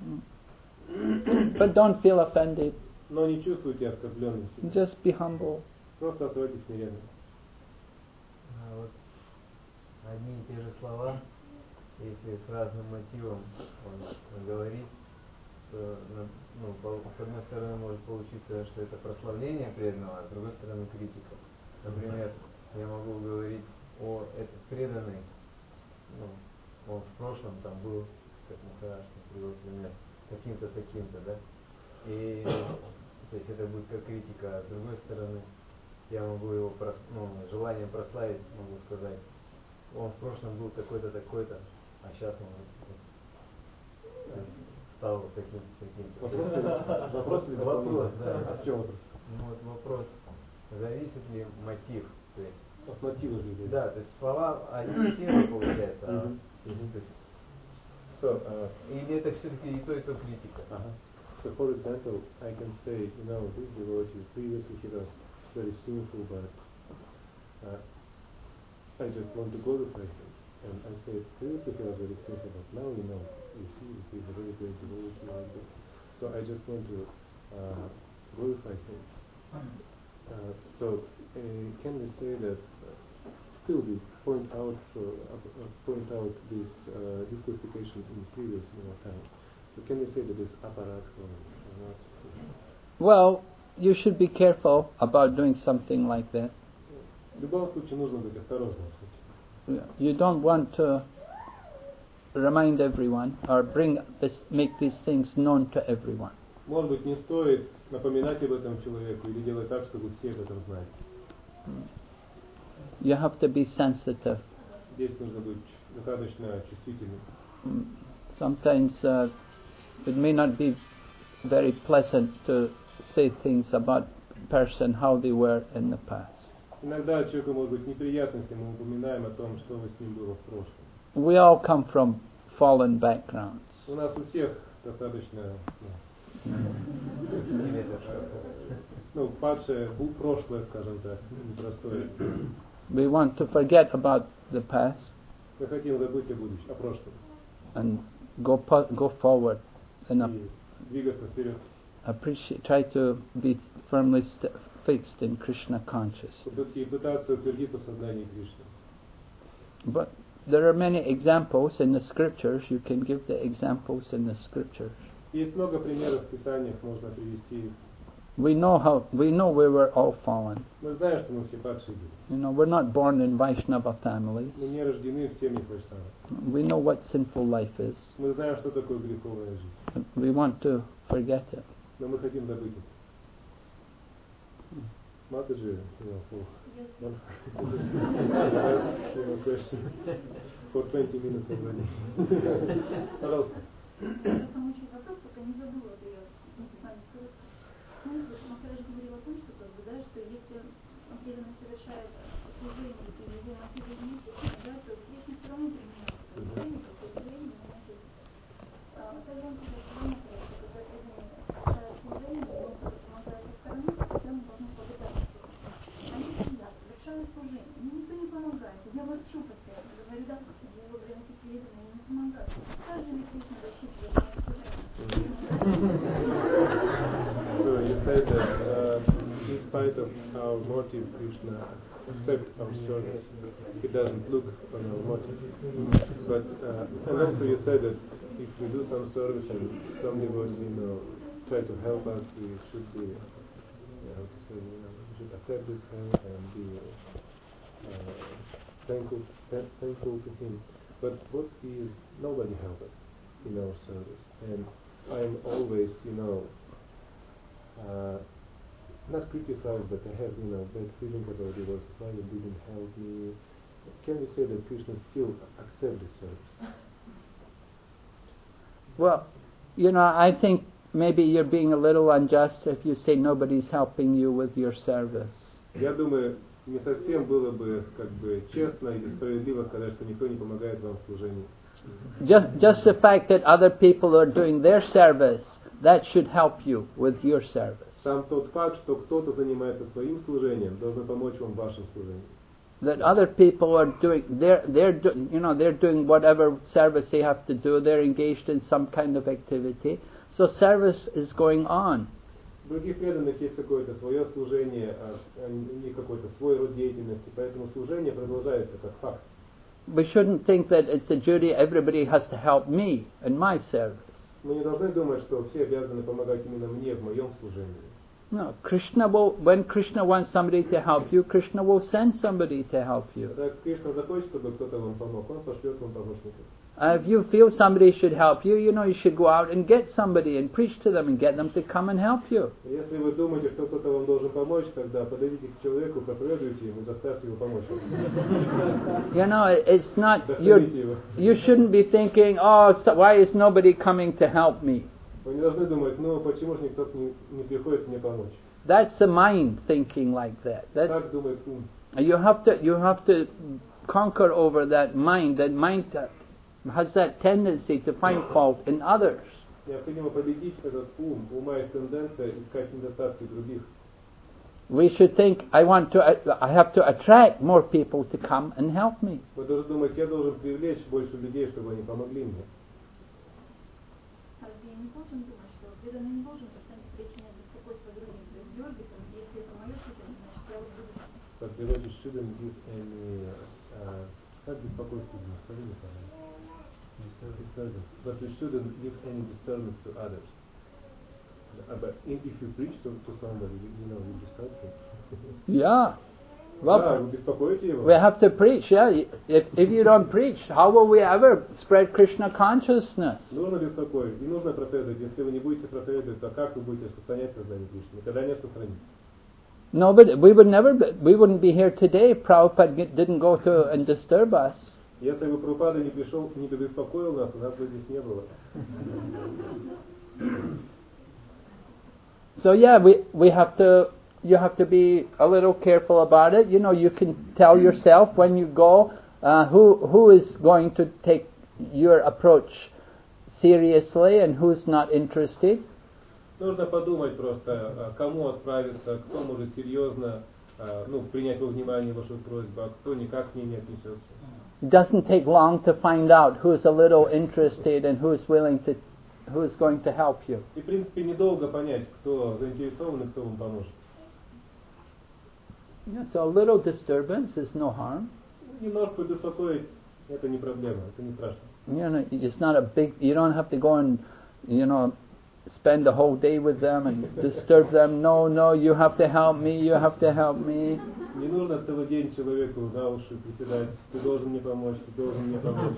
But don't feel offended. Но не чувствуйте оскорбленным себя. Just be humble. Просто оставайтесь смиренным. А вот одни и те же слова, если с разным мотивом он говорит, то, ну, с одной стороны может получиться, что это прославление преданного, а с другой стороны критика. Например, я могу говорить о этот преданный, ну, он в прошлом там был, как Махараш привел пример, таким-то, таким-то, да? И то есть это будет как критика, а с другой стороны я могу его прос, ну, желание прославить, могу сказать, он в прошлом был такой-то, такой-то, а сейчас он вот, стал таким-то, таким-то. Вопрос или вопрос, да. А в чем вопрос? Ну вот вопрос, зависит ли мотив, то есть от мотива людей. Да, то есть слова одни и те же получается, а, mm-hmm. то есть So, uh, Или это все-таки и то, и то критика? uh-huh. So, for example, I can say, you know, this devotee previously he was very sinful, but uh, I just want to glorify him. And I say, previously he was very sinful, but now, you know, you see that he's a very great devotee like this. So I just want to uh, glorify him. Uh, so uh, can we say that uh, still we point out uh, uh, point out this uh, this glorification in previous you know, time? So can we say that this apparat or not? Well, you should be careful about doing something like that. В любом случае нужно быть осторожным с этим. You don't want to remind everyone or bring this, make these things known to everyone. Может быть, не стоит напоминать об этом человеку или делать так, чтобы все об этом знали. You have to be sensitive. Здесь нужно быть достаточно чувствительным. Sometimes uh, it may not be very pleasant to say things about a person, how they were in the past. Иногда человеку может быть неприятно, если мы упоминаем о том, что с ним было в прошлом. We all come from fallen backgrounds. У нас у всех достаточно ну, ну, падшее прошлое, скажем так, непростое. We want to forget about the past. Мы хотим забыть о будущем, о прошлом. And go go forward and И двигаться вперед. appreciate, try to be firmly st- fixed in Krishna consciousness. И пытаться утвердиться в сознании Кришны. But there are many examples in the scriptures. You can give the examples in the scriptures. Есть много примеров в Писаниях, можно привести. We know how we know we were all fallen. Мы знаем, что мы все падшие были. You know, we're not born in Vaishnava families. Мы не рождены в семьях Вайшнавов. We know what sinful life is. Мы знаем, что такое греховная жизнь. We want to forget it. Но мы хотим забыть это. Mataji, you know, for one question for twenty minutes already. Пожалуйста. Там очень вопрос, пока не забыла, это я с вами скажу. Знаете, Махарадж говорил о том, что, как бы, да, что если он преданно совершает служение и его мотивы замечательны, да, то Кришна все равно применяет служение, какое-то время, значит, также он сказал, что он когда преданный совершает служение, он помогает со стороны, тогда мы должны попытаться. Они всегда совершают служение, но никто не помогает. Я ворчу постоянно, говорю, да, его время преданные не помогают. Как же ли Кришна рассчитывает на служение? So you said that uh, in spite of our motive, Krishna accepts our service. He doesn't look on our motive. But uh, and also you said that if we do some service and somebody would, you know, try to help us, we should be, you know, how to say, you know, we should accept this help and be uh, thankful, th- thankful to him. But what is nobody help us in our service, and I'm always, you know, uh, not criticized, but I have, you know, bad feeling about it. Was why you didn't help me? Can we say that Krishna still accepts this service? Well, you know, I think maybe you're being a little unjust if you say nobody's helping you with your service. Я думаю, не совсем было бы, как бы, честно и справедливо сказать, что никто не помогает вам в служении. Just, just the fact that other people are doing their service, that should help you with your service. Сам тот факт, что кто-то занимается своим служением, должен помочь вам в вашем служении. That other people are doing, they're, they're do, you know, they're doing whatever service they have to do. They're engaged in some kind of activity. So service is going on. У других преданных есть какое-то свое служение, а у них какой-то свой род деятельности, поэтому служение продолжается как факт. We shouldn't think that it's a duty, everybody has to help me in my service. Мы не должны думать, что все обязаны помогать именно мне в моем служении. No, Krishna will, when Krishna wants somebody to help you, Krishna will send somebody to help you. Когда Кришна захочет, чтобы кто-то вам помог, он пошлет вам помощников. Uh, if you feel somebody should help you, you know, you should go out and get somebody and preach to them and get them to come and help you. Если вы думаете, что кто-то вам должен помочь, тогда подойдите к человеку, проповедуйте ему, заставьте его помочь. You know, it's not, you shouldn't be thinking, oh, so why is nobody coming to help me? Вы не должны думать, ну почему же никто не, не приходит мне помочь? That's the mind thinking like that. That's, так думает ум. You have to, you have to conquer over that mind. That mind has that tendency to find fault in others. Необходимо победить этот ум. У ума есть тенденция искать недостатки других. We should think, I want to, I have to attract more people to come and help me. Мы должны думать, я должен привлечь больше людей, чтобы они помогли мне. Разве я не должен думать, что преданный не должен постоянно причинять беспокойство другим? То есть дергаться, если это мое чувство, значит я вот буду. But devotees shouldn't give any, uh, как беспокойство, скажи мне, пожалуйста. Disturbance. But we shouldn't give any disturbance to others. Uh, but if you preach to, to somebody, you, you know, you disturb him. Yeah. Well, да, вы беспокоите его. We have to preach, yeah. If, if you don't preach, how will we ever spread Krishna consciousness? Нужно беспокоить. Не нужно проповедовать. Если вы не будете проповедовать, то как вы будете распространять сознание Кришны? Никогда не распространится. No, but we would never, be, we wouldn't be here today if Prabhupada didn't go to and disturb us. Если бы Прабхупада не пришел, не побеспокоил нас, нас бы здесь не было. So yeah, we we have to. You have to be a little careful about it. You know, you can tell yourself when you go uh, who who is going to take your approach seriously and who's not interested. Нужно подумать просто, кому отправиться, кто может серьезно, ну, принять во внимание вашу просьбу, а кто никак к ней не отнесется. It doesn't take long to find out who's a little interested and who's willing to, who's going to help you. И в принципе недолго понять, кто заинтересован и кто вам поможет. Yeah, so a little disturbance is no harm. Немножко беспокоить это не проблема, это не страшно. You know, it's not a big. You don't have to go and, you know, spend the whole day with them and disturb them. No, no, you have to help me. You have to help me. Не нужно целый день человеку за уши приседать. Ты должен мне помочь, ты должен мне помочь.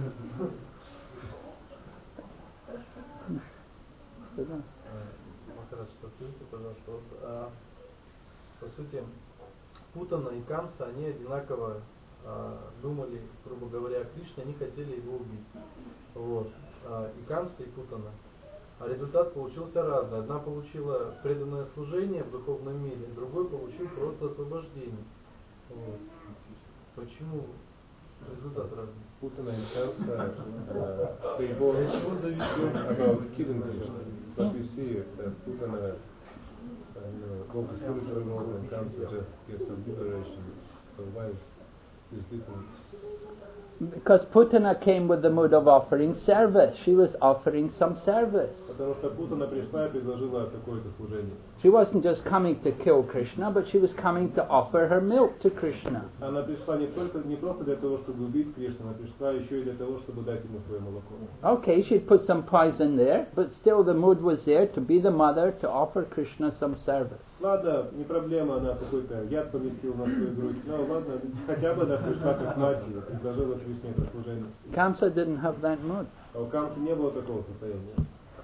Махарадж, подскажите, пожалуйста, вот, а, по сути, Путана и Камса, они одинаково а, думали, грубо говоря, о Кришне, они хотели его убить. Вот. А, и Камса, и Путана. А результат получился разный. Одна получила преданное служение в духовном мире, другой получил просто освобождение. Вот. Почему результат разный? Putana and Kamsa, uh, they both about killing Krishna. But we see that Putana uh, go to spiritual world and Kamsa just get some liberation. So why is this difference? Because Putana came with the mood of offering service. She was offering some service. Потому что Путана пришла и предложила какое-то служение. She wasn't just coming to kill Krishna, but she was coming to offer her milk to Krishna. Она пришла не только не просто для того, чтобы убить Кришну, она пришла еще и для того, чтобы дать ему свое молоко. Okay, she'd put some poison there, but still the mood was there to be the mother to offer Krishna some service. Ладно, не проблема, она какой-то яд поместила на свою грудь. Ну ладно, хотя бы она пришла как мать и предложила Кришне это служение. Kamsa didn't have that mood. А у Камсы не было такого состояния.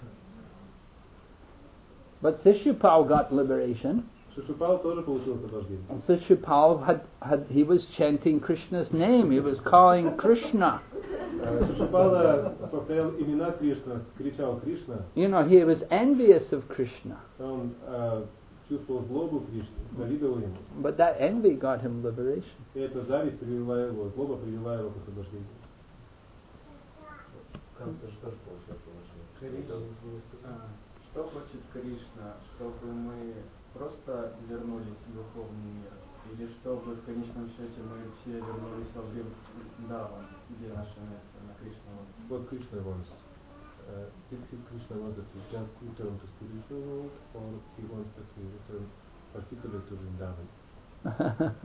But Shishupal got liberation. Shishupal тоже получил освобождение. Shishupal had, had he was chanting Krishna's name. He was calling Krishna. Shishupala повторял имена Кришны, кричал Кришна. You know, he was envious of Krishna. Он чувствовал злобу Кришны, завидовал ему. But that envy got him liberation. И эта зависть привела его, злоба привела его к освобождению. Камса же тоже получил освобождение. Что хочет Кришна, чтобы мы просто вернулись в духовный мир, или чтобы в конечном счете мы все вернулись во Вриндаван, где наше место на Кришна? What Krishna wants? Uh, did Krishna want that we just return to spiritual world, or he wants that we return particularly to Vrindavan?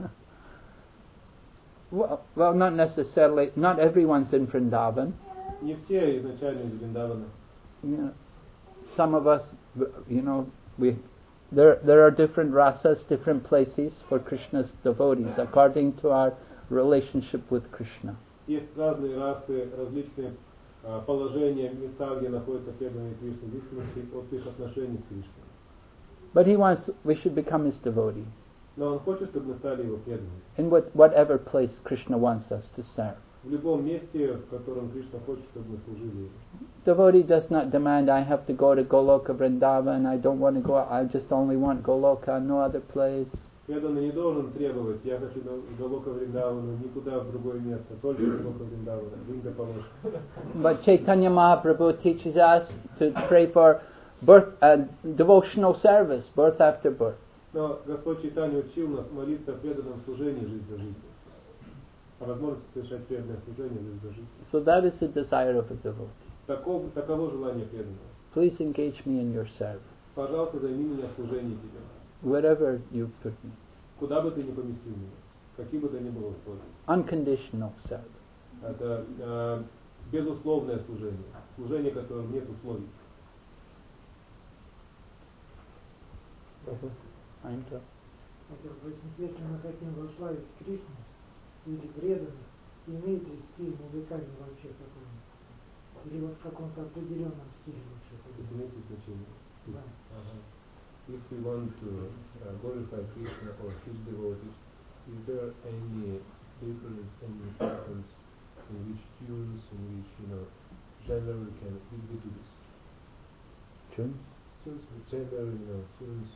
well, well, not necessarily. Not everyone's in Vrindavan. Не все изначально из Вриндавана. Yeah. Some of us, you know, we there there are different rasas, different places for Krishna's devotees according to our relationship with Krishna. Есть разные расы, различные uh, положения, места, где находятся преданные Кришне, в зависимости от их отношений с Кришной. But he wants we should become his devotee. Но он хочет, чтобы мы стали его преданными. In what, whatever place Krishna wants us to serve. В любом месте, в котором Кришна хочет, чтобы мы служили ему. Devotee does not demand, I have to go to Goloka Vrindavan, I don't want to go, I just only want Goloka, no other place. Преданный не должен требовать, я хочу в Галока Вриндавану, никуда в другое место, только в Галока Вриндавана, Вринда Палош. But Chaitanya Mahaprabhu teaches us to pray for birth and devotional service, birth after birth. Но Господь Чайтанья учил нас молиться о преданном служении жизнь за жизнь. О возможности совершать преданное служение жизнь за жизнь. So that is the desire of a devotee. Таков, таково желание преданного. Please engage me in your service. Пожалуйста, займи меня в служении тебе. Wherever you put me. Куда бы ты ни поместил меня, какие бы то ни было условия. Unconditional service. Это э, безусловное служение, служение, которым нет условий. Если мы хотим прославить Кришну или преданных, имеет ли стиль музыкальный вообще какой-нибудь? Или вот в каком-то определенном стиле вообще? Имеет ли значение? Да. If we want to uh, glorify Krishna or his devotees, is there any difference, any preference in which tunes, in which, you know, genre we can we, we do this? Tunes? Tunes, genre, you know, tunes.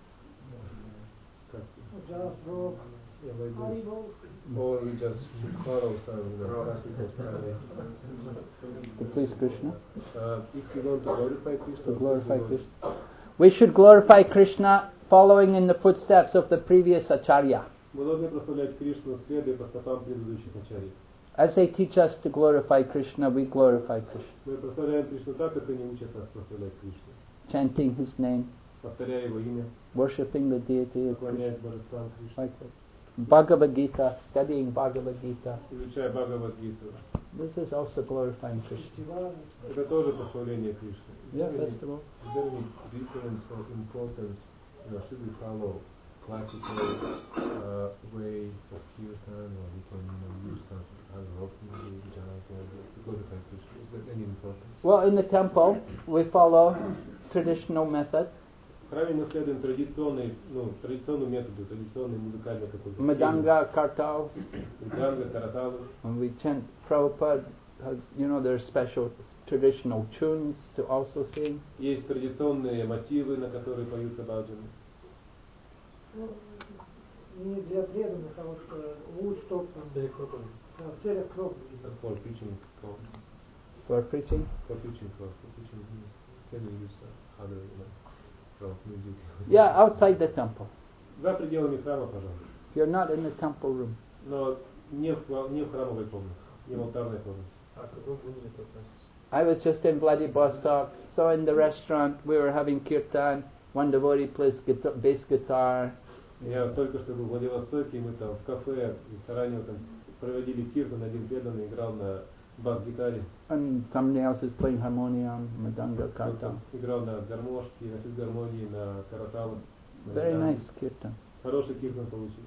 Jazz, rock, yeah, like this. Haribol. Or we just choral style, you know, classical style. To please Krishna? Uh, if we want to glorify Krishna, to glorify Krishna. We should glorify Krishna following in the footsteps of the previous Acharya. Мы должны прославлять Кришну, следуя по стопам предыдущих ачарьев. As they teach us to glorify Krishna, we glorify Krishna. Мы прославляем Кришну так, как они учат нас прославлять Кришну. Chanting His name, повторяя Его имя, worshipping the deity of Krishna, поклоняясь божествам Кришны, like that. Bhagavad Gita, studying Bhagavad Gita. изучая Бхагавад-гиту. This is also glorifying Krishna. Это тоже прославление Кришны. Yeah, festival. Is there any difference or importance, you know, should we follow classical uh, way of kirtan, or we can, you know, use some other rock music, jazz, like this, to glorify Krishna? Is there any importance? Well, in the temple, we follow traditional method. В храме мы следуем традиционной, ну, традиционному методу, традиционной музыкальной какой-то. Madanga, Kartal. Madanga, Karatалы. And we chant Prabhupada, uh, you know, there's special traditional tunes to also sing. Есть традиционные мотивы, на которые поются баджаны. Ну, не для преданных, а вот Woodstock там. В целях проповеди. Да, в целях проповеди. For preaching cause. For preaching? For preaching cause. For preaching means can you use uh, other, you know, rock music? Yeah, outside the temple. За пределами храма, пожалуйста. You're not in the temple room. Но не в, не в храмовой комнате, не в алтарной комнате. I was just in Vladivostok, so in the restaurant we were having kirtan, one devotee plays guitar, bass guitar. Я только что был в Владивостоке, мы там в кафе, в ресторане там проводили киртан, один преданный играл на бас-гитаре. And somebody else is playing harmonium, madanga, kartal. Играл на гармошке, на физгармонии, на караталах. Very nice kirtan. Хороший киртан получился.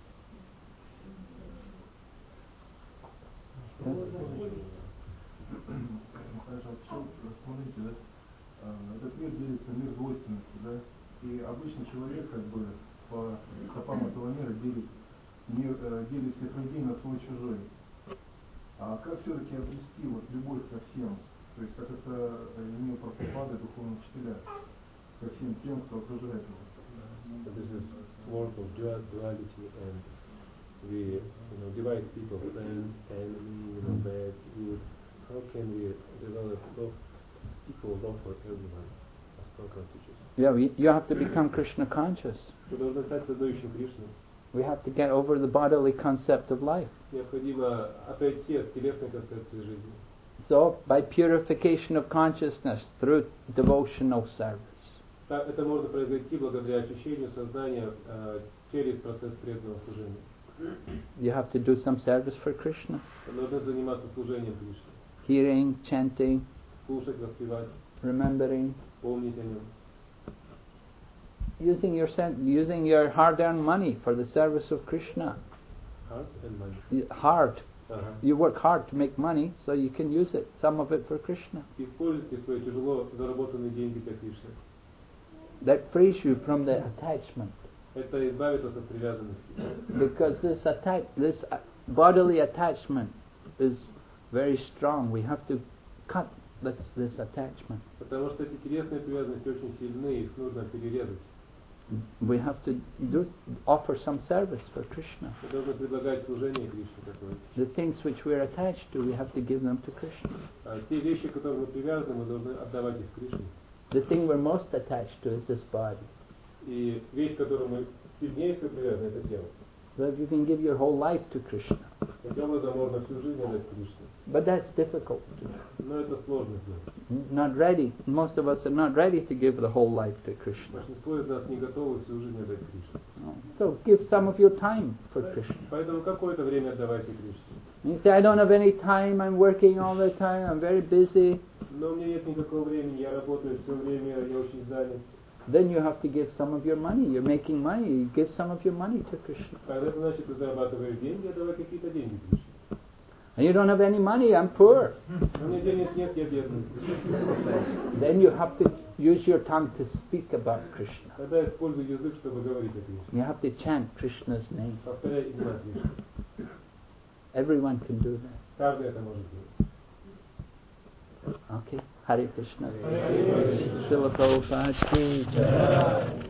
Смотрите, да, этот мир делится мир двойственности, да, и обычный человек как бы по стопам этого мира делит мир, делит всех людей на свой чужой. А как все-таки обрести вот любовь ко всем, то есть как это имел Прабхупада, духовные учителя, ко всем тем, кто окружает его? This is work of duality, and we, you know, divide people, friend, enemy, you know, bad, good. How can we develop love, equal love for everyone, as Prabhupada teaches? Yeah, we, you have to become Krishna conscious. Вы должны стать создающим Кришну. We have to get over the bodily concept of life. Необходимо отойти от телесной концепции жизни. So, by purification of consciousness through devotional service. Это можно произойти благодаря очищению сознания э, через процесс преданного служения. You have to do some service for Krishna. Вы должны заниматься служением Кришне. Hearing, chanting, слушать, воспевать, remembering, помнить о нем. Using your sen- using your hard-earned money for the service of Krishna. Hard and money. Hard. Uh-huh. You work hard to make money, so you can use it, some of it for Krishna. Используйте свои тяжело заработанные деньги для Кришны. That frees you from the attachment. Это избавит вас от привязанности. Because this atta- this uh, bodily attachment is very strong. We have to cut this this attachment. Потому что эти телесные привязанности очень сильны, их нужно перерезать. we have to do offer some service for Krishna. Мы должны предлагать служение Кришне какое-то. The things which we're attached to, we have to give them to Krishna. А те вещи, к которым мы привязаны, мы должны отдавать их Кришне. The thing we're most attached to is this body. И вещь, к которой мы сильнее всего привязаны, это тело. So if you can give your whole life to Krishna. Таким образом можно всю жизнь отдать Кришне. But that's difficult to do. Но это сложно сделать. Not ready. Most of us are not ready to give the whole life to Krishna. Большинство из нас не готовы всю жизнь отдать Кришне. So give some of your time for Krishna. Поэтому какое-то время отдавайте Кришне. You say, I don't have any time, I'm working all the time, I'm very busy. Но у меня нет никакого времени, я работаю все время, я очень занят. Then you have to give some of your money. You're making money, you give some of your money to Krishna. Тогда это значит, ты зарабатываешь деньги, отдавай какие-то деньги Кришне. And you don't have any money, I'm poor. У меня денег нет, я бедный. Then you have to use your tongue to speak about Krishna. Тогда используй язык, чтобы говорить о Кришне. You have to chant Krishna's name. Повторяй имена Кришны. Everyone can do that. Каждый это может делать. Okay, Hare Krishna. Srila Prabhupada ki jai.